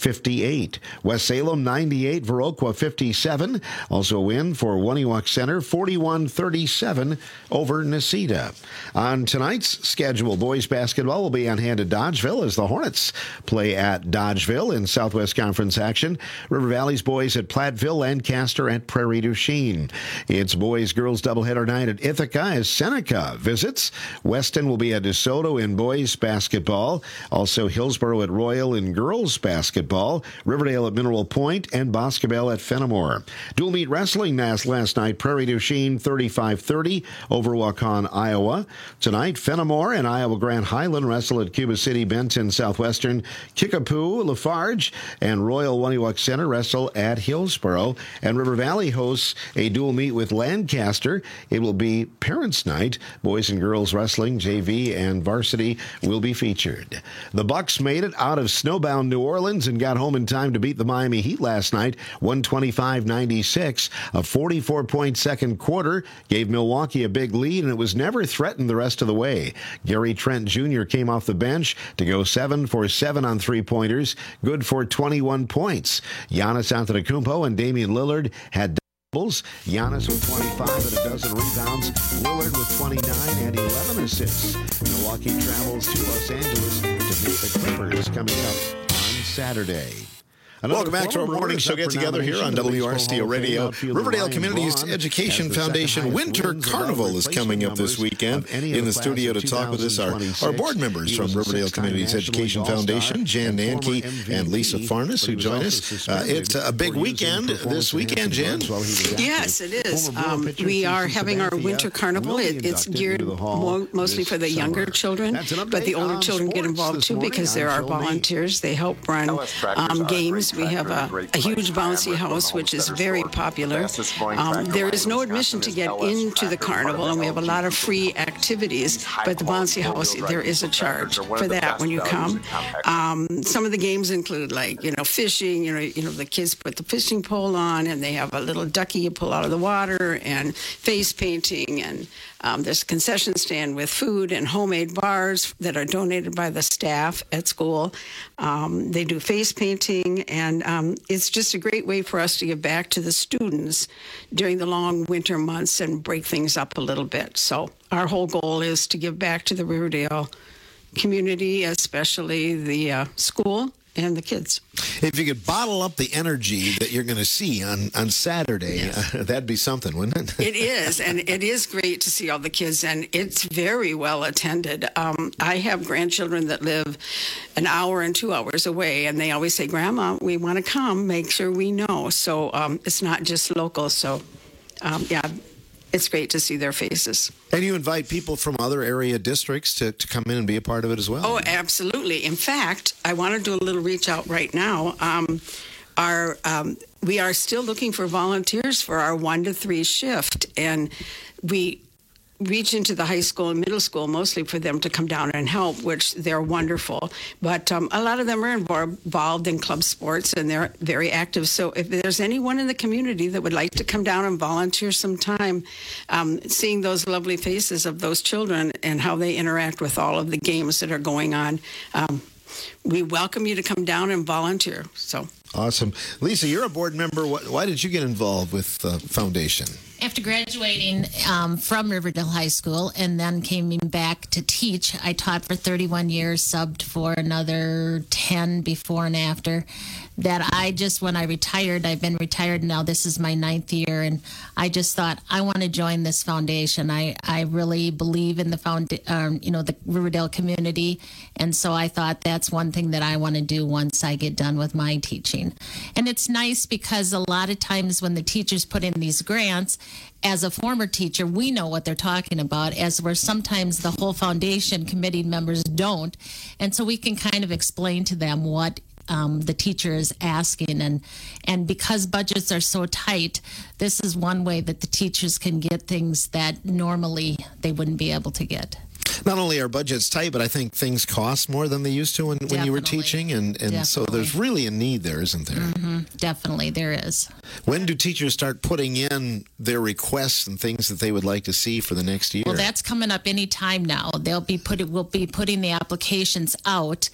eighty-eight. West Salem ninety-eight, Viroqua fifty-seven. Also a win for Waniwak Center, forty-one thirty-seven over Necedah. On tonight's schedule, boys basketball will be on hand at Dodgeville as the Hornets play at Dodgeville in Southwest Conference action. River Valley's boys at Platteville, Lancaster at Prairie du Chien. It's boys-girls doubleheader night at Ithaca as Seneca visits. Weston will be at DeSoto in boys basketball. Also Hillsboro at Royal in girls basketball. Riverdale at Mineral Point and Boscobel at Fenimore. Dual meet wrestling last, last night. Prairie du Chien thirty-five thirty over Waukon, Iowa. Tonight, Fenimore and Iowa Grand Highland wrestle at Cuba City, Benton Southwestern. Kickapoo, Lafarge, and Royal Waniwak Center wrestle at Hillsboro. And River Valley hosts a dual meet with Lancaster. It will be Parents' Night. Boys and girls wrestling, J V and varsity will be featured. The Bucks made it out of snowbound New Orleans and got home in time to beat the Miami Heat last night, one twenty-five ninety-six. A forty-four point second quarter gave Milwaukee a big lead, and it was never threatened the rest of the way. Gary Trent Junior came off the bench to go seven for seven on three-pointers, good for twenty-one points. Giannis Antetokounmpo and Damian Lillard had doubles. Giannis with twenty-five and a dozen rebounds. Lillard with twenty-nine and eleven assists. Milwaukee travels to Los Angeles to meet the Clippers coming up on Saturday. Another Welcome back to our morning show get together here on W R C O Radio. Riverdale Community's Education Foundation Winter Carnival is coming up this weekend. In the studio to talk with us are our board members from Riverdale Community's Education Foundation, Jan Nanke and Lisa Farnes, who join us. Uh, it's a big weekend this weekend, Jan. Yes, it is. Um, we are having our Winter Carnival. It, it's geared mo- mostly for the younger children, but the older children get involved too because there are volunteers. They help run um, games. We have a, a huge bouncy house, which is very popular. Um, there is no admission to get into the carnival, and we have a lot of free activities, but the bouncy house, there is a charge for that when you come. Um, some of the games include, like, you know, fishing. You know, you know, the kids put the fishing pole on, and they have a little ducky you pull out of the water, and face painting, and um, there's a concession stand with food and homemade bars that are donated by the staff at school. Um, they do face painting, and um, it's just a great way for us to give back to the students during the long winter months and break things up a little bit. So our whole goal is to give back to the Riverdale community, especially the uh, school and the kids. If you could bottle up the energy that you're going to see on, on Saturday, yes. uh, that'd be something, wouldn't it? It is, and it is great to see all the kids, and it's very well attended. Um, I have grandchildren that live an hour and two hours away, and they always say, Grandma, we want to come, make sure we know. So um, it's not just local, so um, yeah, it's great to see their faces. And you invite people from other area districts to, to come in and be a part of it as well. Oh, absolutely. In fact, I want to do a little reach out right now. Um, our um, we are still looking for volunteers for our one to three shift, and we reach into the high school and middle school mostly for them to come down and help, which they're wonderful. But um, a lot of them are involved in club sports, and they're very active. So if there's anyone in the community that would like to come down and volunteer some time, um, seeing those lovely faces of those children and how they interact with all of the games that are going on, um, we welcome you to come down and volunteer. So awesome. Lisa, you're a board member. Why did you get involved with the foundation? After graduating um, from Riverdale High School and then came back to teach, I taught for thirty-one years, subbed for another ten before and after. That I just, when I retired, I've been retired now, this is my ninth year, and I just thought, I want to join this foundation. I, I really believe in the found, um, you know, the Riverdale community, and so I thought that's one thing that I want to do once I get done with my teaching. And it's nice because a lot of times when the teachers put in these grants, as a former teacher, we know what they're talking about, as where sometimes the whole foundation committee members don't. And so we can kind of explain to them what um, the teacher is asking. And, and because budgets are so tight, this is one way that the teachers can get things that normally they wouldn't be able to get. Not only are budgets tight, but I think things cost more than they used to when, when you were teaching. And, and so there's really a need there, isn't there? Mm-hmm. Definitely, there is. When do teachers start putting in their requests and things that they would like to see for the next year? Well, that's coming up any time now. They'll be put, we'll be putting the applications out.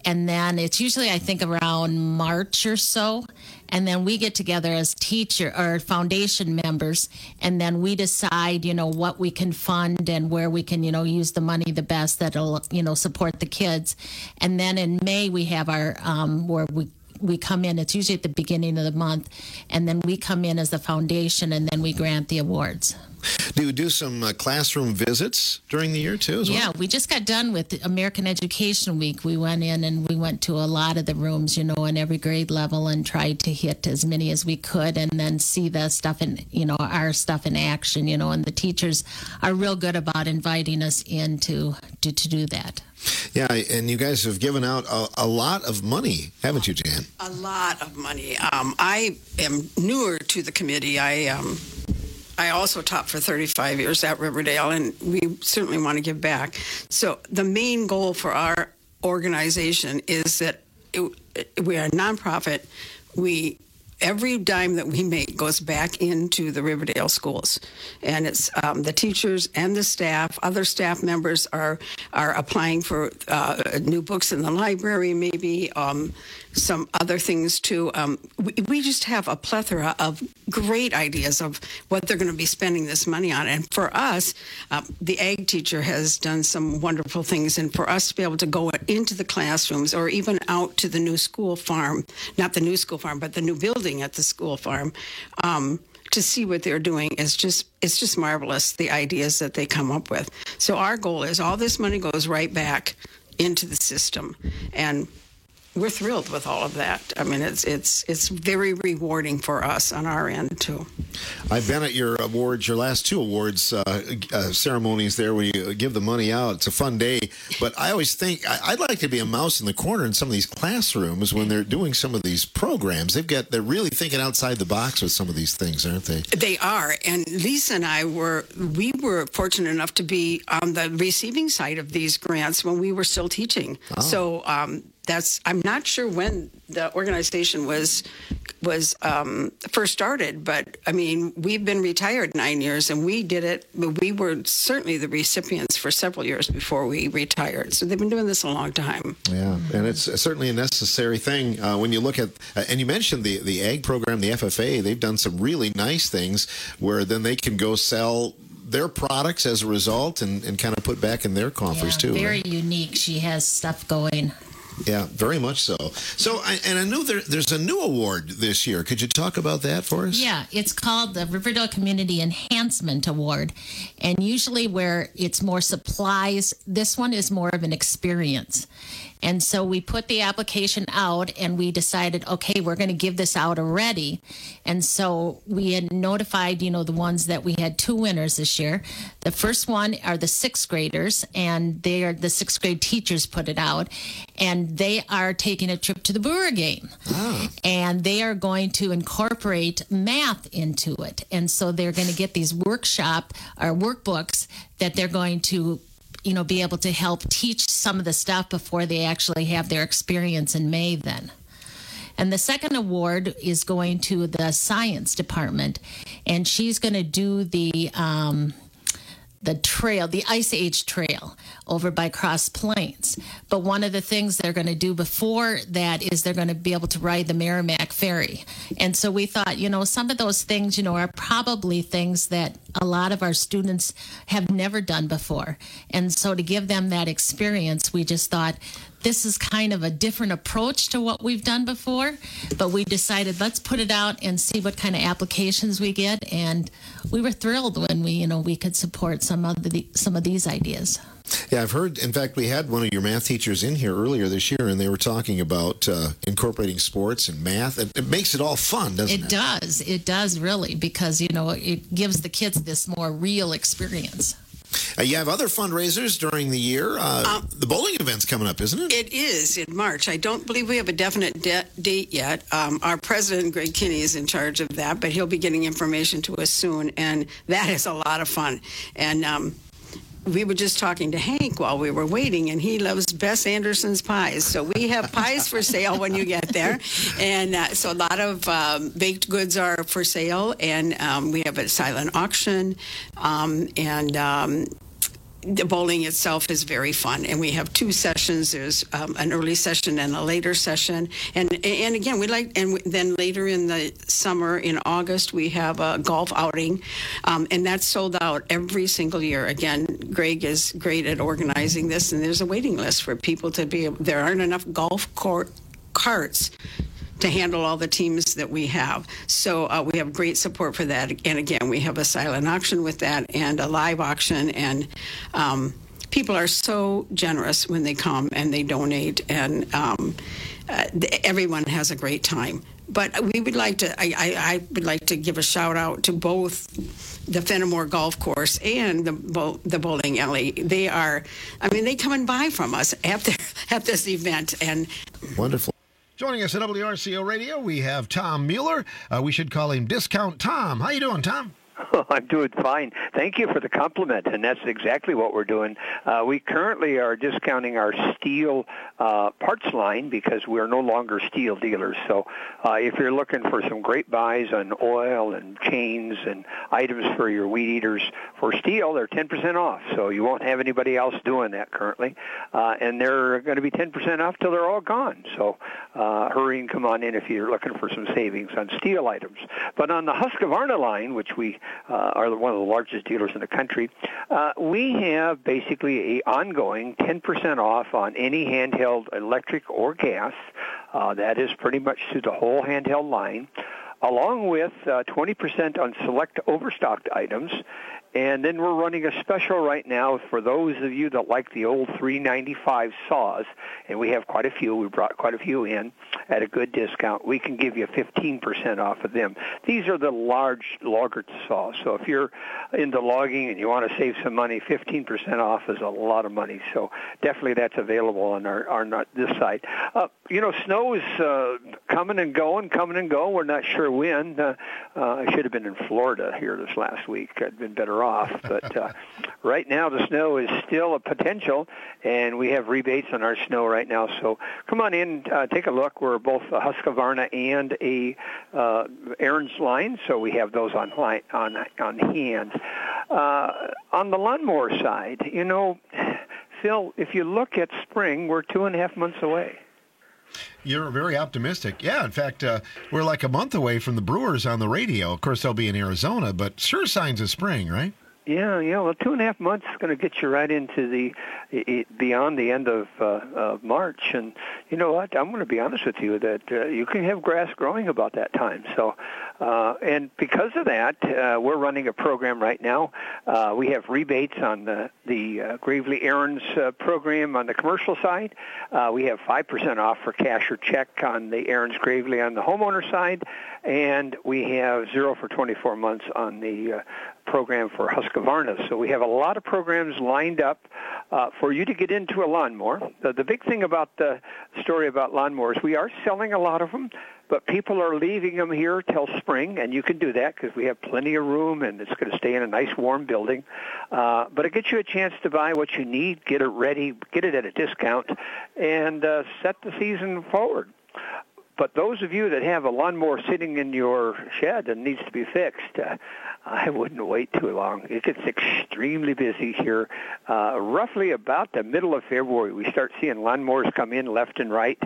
and then it's usually, I think, around March or so. And then we get together as teacher or foundation members, and then we decide, you know, what we can fund and where we can, you know, use the money the best that'll, you know, support the kids. And then in May we have our um, where we we come in. It's usually at the beginning of the month, and then we come in as the foundation, and then we grant the awards. Do you do some uh, classroom visits during the year, too? As yeah, well? we just got done with American Education Week. We went in and we went to a lot of the rooms, you know, in every grade level and tried to hit as many as we could and then see the stuff in, you know, our stuff in action, you know, and the teachers are real good about inviting us in to, to, to do that. Yeah, and you guys have given out a, a lot of money, haven't you, Jan? A lot of money. Um, I am newer to the committee. I um, I also taught for thirty-five years at Riverdale, and we certainly want to give back. So the main goal for our organization is that it, it, we are a nonprofit. We every dime that we make goes back into the Riverdale schools, and it's um, the teachers and the staff. Other staff members are are applying for uh, new books in the library, maybe um, some other things too. Um, we, we just have a plethora of great ideas of what they're going to be spending this money on. And for us, um, the ag teacher has done some wonderful things, and for us to be able to go into the classrooms or even out to the new school farm, not the new school farm, but the new building at the school farm, um, to see what they're doing is just, it's just marvelous, the ideas that they come up with. So our goal is all this money goes right back into the system, and we're thrilled with all of that. I mean, it's it's it's very rewarding for us on our end too. I've been at your awards, your last two awards uh, uh, ceremonies there, where you give the money out. It's a fun day, but I always think I, I'd like to be a mouse in the corner in some of these classrooms when they're doing some of these programs. They've got they're really thinking outside the box with some of these things, aren't they? They are, and Lisa and I were we were fortunate enough to be on the receiving side of these grants when we were still teaching. Oh. So. Um, That's I'm not sure when the organization was was um, first started, but I mean we've been retired nine years, and we did it. We were certainly the recipients for several years before we retired. So they've been doing this a long time. Yeah, and it's certainly a necessary thing uh, when you look at. Uh, and you mentioned the the ag program, the F F A. They've done some really nice things where then they can go sell their products as a result, and, and kind of put back in their coffers yeah, too. Very right? unique. She has stuff going. Yeah, very much so. So, I, and I know there, there's a new award this year. Could you talk about that for us? Yeah, it's called the Riverdale Community Enhancement Award. And usually where it's more supplies, this one is more of an experience. And so we put the application out and we decided, okay, we're going to give this out already. And so we had notified, you know, the ones that we had two winners this year. The first one are the sixth graders, and they are the sixth grade teachers put it out. And they are taking a trip to the Brewer game. Oh. And they are going to incorporate math into it. And so they're going to get these workshop or workbooks that they're going to you know, be able to help teach some of the stuff before they actually have their experience in May then. And the second award is going to the science department, and she's going to do the um, the trail, the Ice Age Trail over by Cross Plains. But one of the things they're going to do before that is they're going to be able to ride the Merrimack Ferry. And so we thought, you know, some of those things, you know, are probably things that a lot of our students have never done before. And so to give them that experience, we just thought, this is kind of a different approach to what we've done before, but we decided let's put it out and see what kind of applications we get. And we were thrilled when we, you know, we could support some of the some of these ideas. Yeah, I've heard. In fact, we had one of your math teachers in here earlier this year, and they were talking about uh, incorporating sports and math. It, it makes it all fun, doesn't it? It does. It does really, because you know it gives the kids this more real experience. Uh, you have other fundraisers during the year. Uh, um, the bowling event's coming up, isn't it? It is in March. I don't believe we have a definite de- date yet. Um, our president, Greg Kinney, is in charge of that, but he'll be getting information to us soon, and that is a lot of fun. And um, we were just talking to Hank while we were waiting, and he loves Bess Anderson's pies. So we have pies for sale when you get there. And uh, so a lot of um, baked goods are for sale, and um, we have a silent auction. Um, and um, the bowling itself is very fun, and we have two sessions. There's um, an early session and a later session, and and again we like, and then later in the summer in August we have a golf outing, um, and that's sold out every single year. Again, Greg is great at organizing this, and there's a waiting list for people to be. There aren't enough golf court carts to handle all the teams that we have. So uh, we have great support for that. And again, we have a silent auction with that and a live auction. And um, people are so generous when they come and they donate. And um, uh, everyone has a great time. But we would like to, I, I, I would like to give a shout out to both the Fenimore Golf Course and the bow, the bowling alley. They are, I mean, they come and buy from us at, the, at this event. And wonderful. Joining us at W R C O Radio, we have Tom Mueller. Uh, we should call him Discount Tom. How you doing, Tom? Oh, I'm doing fine. Thank you for the compliment, and that's exactly what we're doing. Uh, we currently are discounting our steel uh, parts line because we're no longer steel dealers. So uh, if you're looking for some great buys on oil and chains and items for your weed eaters for steel, they're ten percent off. So you won't have anybody else doing that currently. Uh, and they're going to be ten percent off till they're all gone. So uh, hurry and come on in if you're looking for some savings on steel items. But on the Husqvarna line, which we Uh, are one of the largest dealers in the country, uh, we have basically a ongoing ten percent off on any handheld electric or gas. Uh, that is pretty much through the whole handheld line, along with uh, twenty percent on select overstocked items. And then we're running a special right now for those of you that like the old three ninety-five saws, and we have quite a few. We brought quite a few in at a good discount. We can give you fifteen percent off of them. These are the large logger saws. So if you're into logging and you want to save some money, fifteen percent off is a lot of money. So definitely that's available on our, our not this site. Uh, you know, snow is uh, coming and going, coming and going. We're not sure when. Uh, uh, I should have been in Florida here this last week. I'd been better off. But uh, right now the snow is still a potential, and we have rebates on our snow right now. So come on in, uh, take a look. We're both a Husqvarna and a uh, Aaron's line, so we have those on line, on on hand. Uh, on the lawnmower side, you know, Phil, if you look at spring, we're two and a half months away. You're very optimistic. Yeah, in fact, uh, we're like a month away from the Brewers on the radio. Of course, they'll be in Arizona, but sure signs of spring, right? Yeah, yeah. Well, two and a half months is going to get you right into the it, beyond the end of uh, uh, March. And you know what? I'm going to be honest with you that uh, you can have grass growing about that time. So, uh, and because of that, uh, we're running a program right now. Uh, we have rebates on the the uh, Gravely Aaron's uh, program on the commercial side. Uh, we have five percent off for cash or check on the Aaron's Gravely on the homeowner side, and we have zero for twenty-four months on the uh, program for Husqvarna. So we have a lot of programs lined up uh, for you to get into a lawnmower. The, the big thing about the story about lawnmowers, we are selling a lot of them, but people are leaving them here till spring, and you can do that because we have plenty of room, and it's going to stay in a nice warm building. Uh, but it gets you a chance to buy what you need, get it ready, get it at a discount, and uh, set the season forward. But those of you that have a lawnmower sitting in your shed and needs to be fixed, uh, I wouldn't wait too long. It gets extremely busy here. Uh, roughly about the middle of February, we start seeing lawnmowers come in left and right.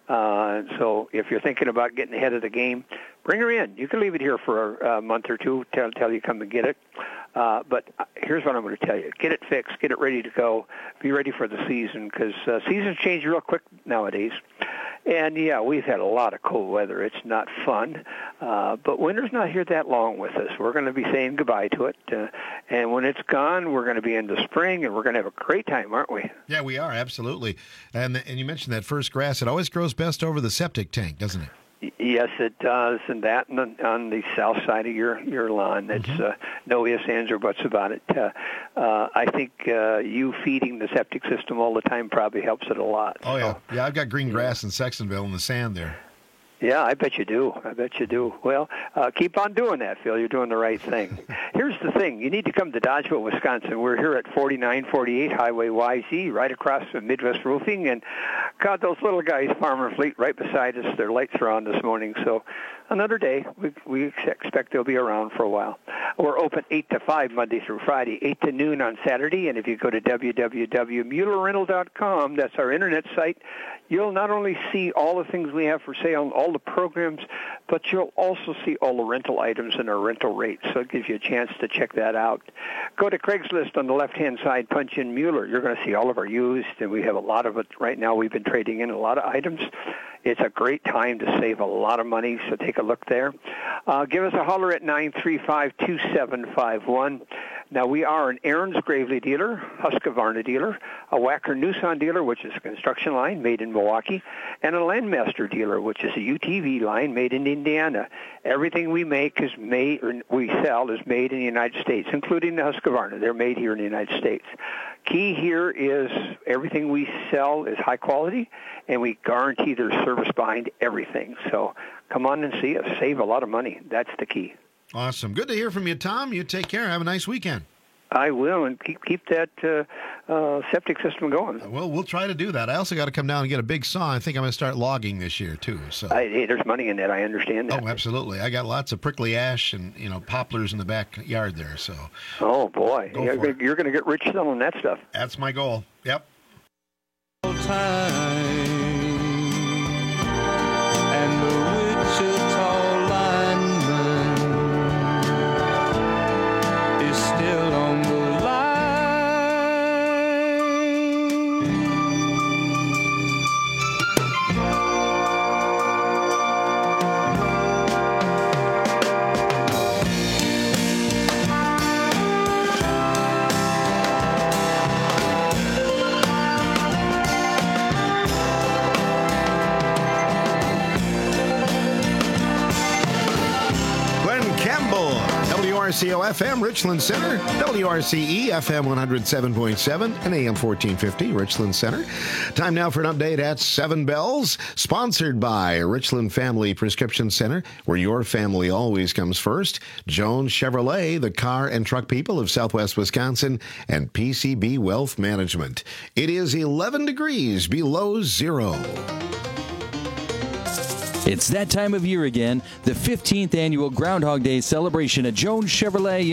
Uh, so if you're thinking about getting ahead of the game, bring her in. You can leave it here for a, a month or two till, till you come and get it. Uh, but here's what I'm going to tell you. Get it fixed. Get it ready to go. Be ready for the season because uh, seasons change real quick nowadays. And, yeah, we've had a lot of cold weather. It's not fun. Uh, but winter's not here that long with us. We're going to be saying goodbye to it. Uh, and when it's gone, we're going to be into spring, and we're going to have a great time, aren't we? Yeah, we are, absolutely. And and you mentioned that first grass. It always grows best over the septic tank, doesn't it? Yes, it does, and that on the, on the south side of your, your lawn. It's mm-hmm. uh, no ifs, ands, or buts about it. Uh, uh, I think uh, you feeding the septic system all the time probably helps it a lot. Oh, yeah. So, yeah, I've got green grass yeah. in Sextonville in the sand there. Yeah, I bet you do. I bet you do. Well, uh, keep on doing that, Phil. You're doing the right thing. Here's here's the thing. You need to come to Dodgeville, Wisconsin. We're here at forty-nine forty-eight Highway Y Z, right across from Midwest Roofing. And, God, those little guys, Farmer Fleet, right beside us, their lights are on this morning. So another day. We, we expect they'll be around for a while. We're open eight to five Monday through Friday, eight to noon on Saturday. And if you go to w w w dot mueller rental dot com, that's our internet site, you'll not only see all the things we have for sale, all the programs, but you'll also see all the rental items and our rental rates. So it gives you a chance to check that out. Go to Craigslist on the left-hand side, punch in Mueller. You're going to see all of our used, and we have a lot of it right now. We've been trading in a lot of items. It's a great time to save a lot of money, so take a look there. Uh, give us a holler at nine three five, two seven five one. Now, we are an Aaron's Gravely dealer, Husqvarna dealer, a Wacker Newson dealer, which is a construction line made in Milwaukee, and a Landmaster dealer, which is a U T V line made in Indiana. Everything we make is made, or we sell is made in the United States, including the Husqvarna. They're made here in the United States. Key here is everything we sell is high quality, and we guarantee there's service behind everything. So come on and see us. Save a lot of money. That's the key. Awesome. Good to hear from you, Tom. You take care. Have a nice weekend. I will, and keep keep that uh, uh, septic system going. Well, we'll try to do that. I also got to come down and get a big saw. I think I'm going to start logging this year, too. So, I, hey, there's money in that. I understand that. Oh, absolutely. I got lots of prickly ash and, you know, poplars in the backyard there. So. Oh, boy. Go you're going you're to get rich selling that stuff. That's my goal. Yep. Time. And the Wichita lineman is still on the W R C O F M, Richland Center, W R C E F M one oh seven point seven and A M fourteen fifty, Richland Center. Time now for an update at Seven Bells, sponsored by Richland Family Prescription Center, where your family always comes first. Jones Chevrolet, the car and truck people of Southwest Wisconsin, and P C B Wealth Management. It is eleven degrees below zero. It's that time of year again, the fifteenth annual Groundhog Day celebration at Jones Chevrolet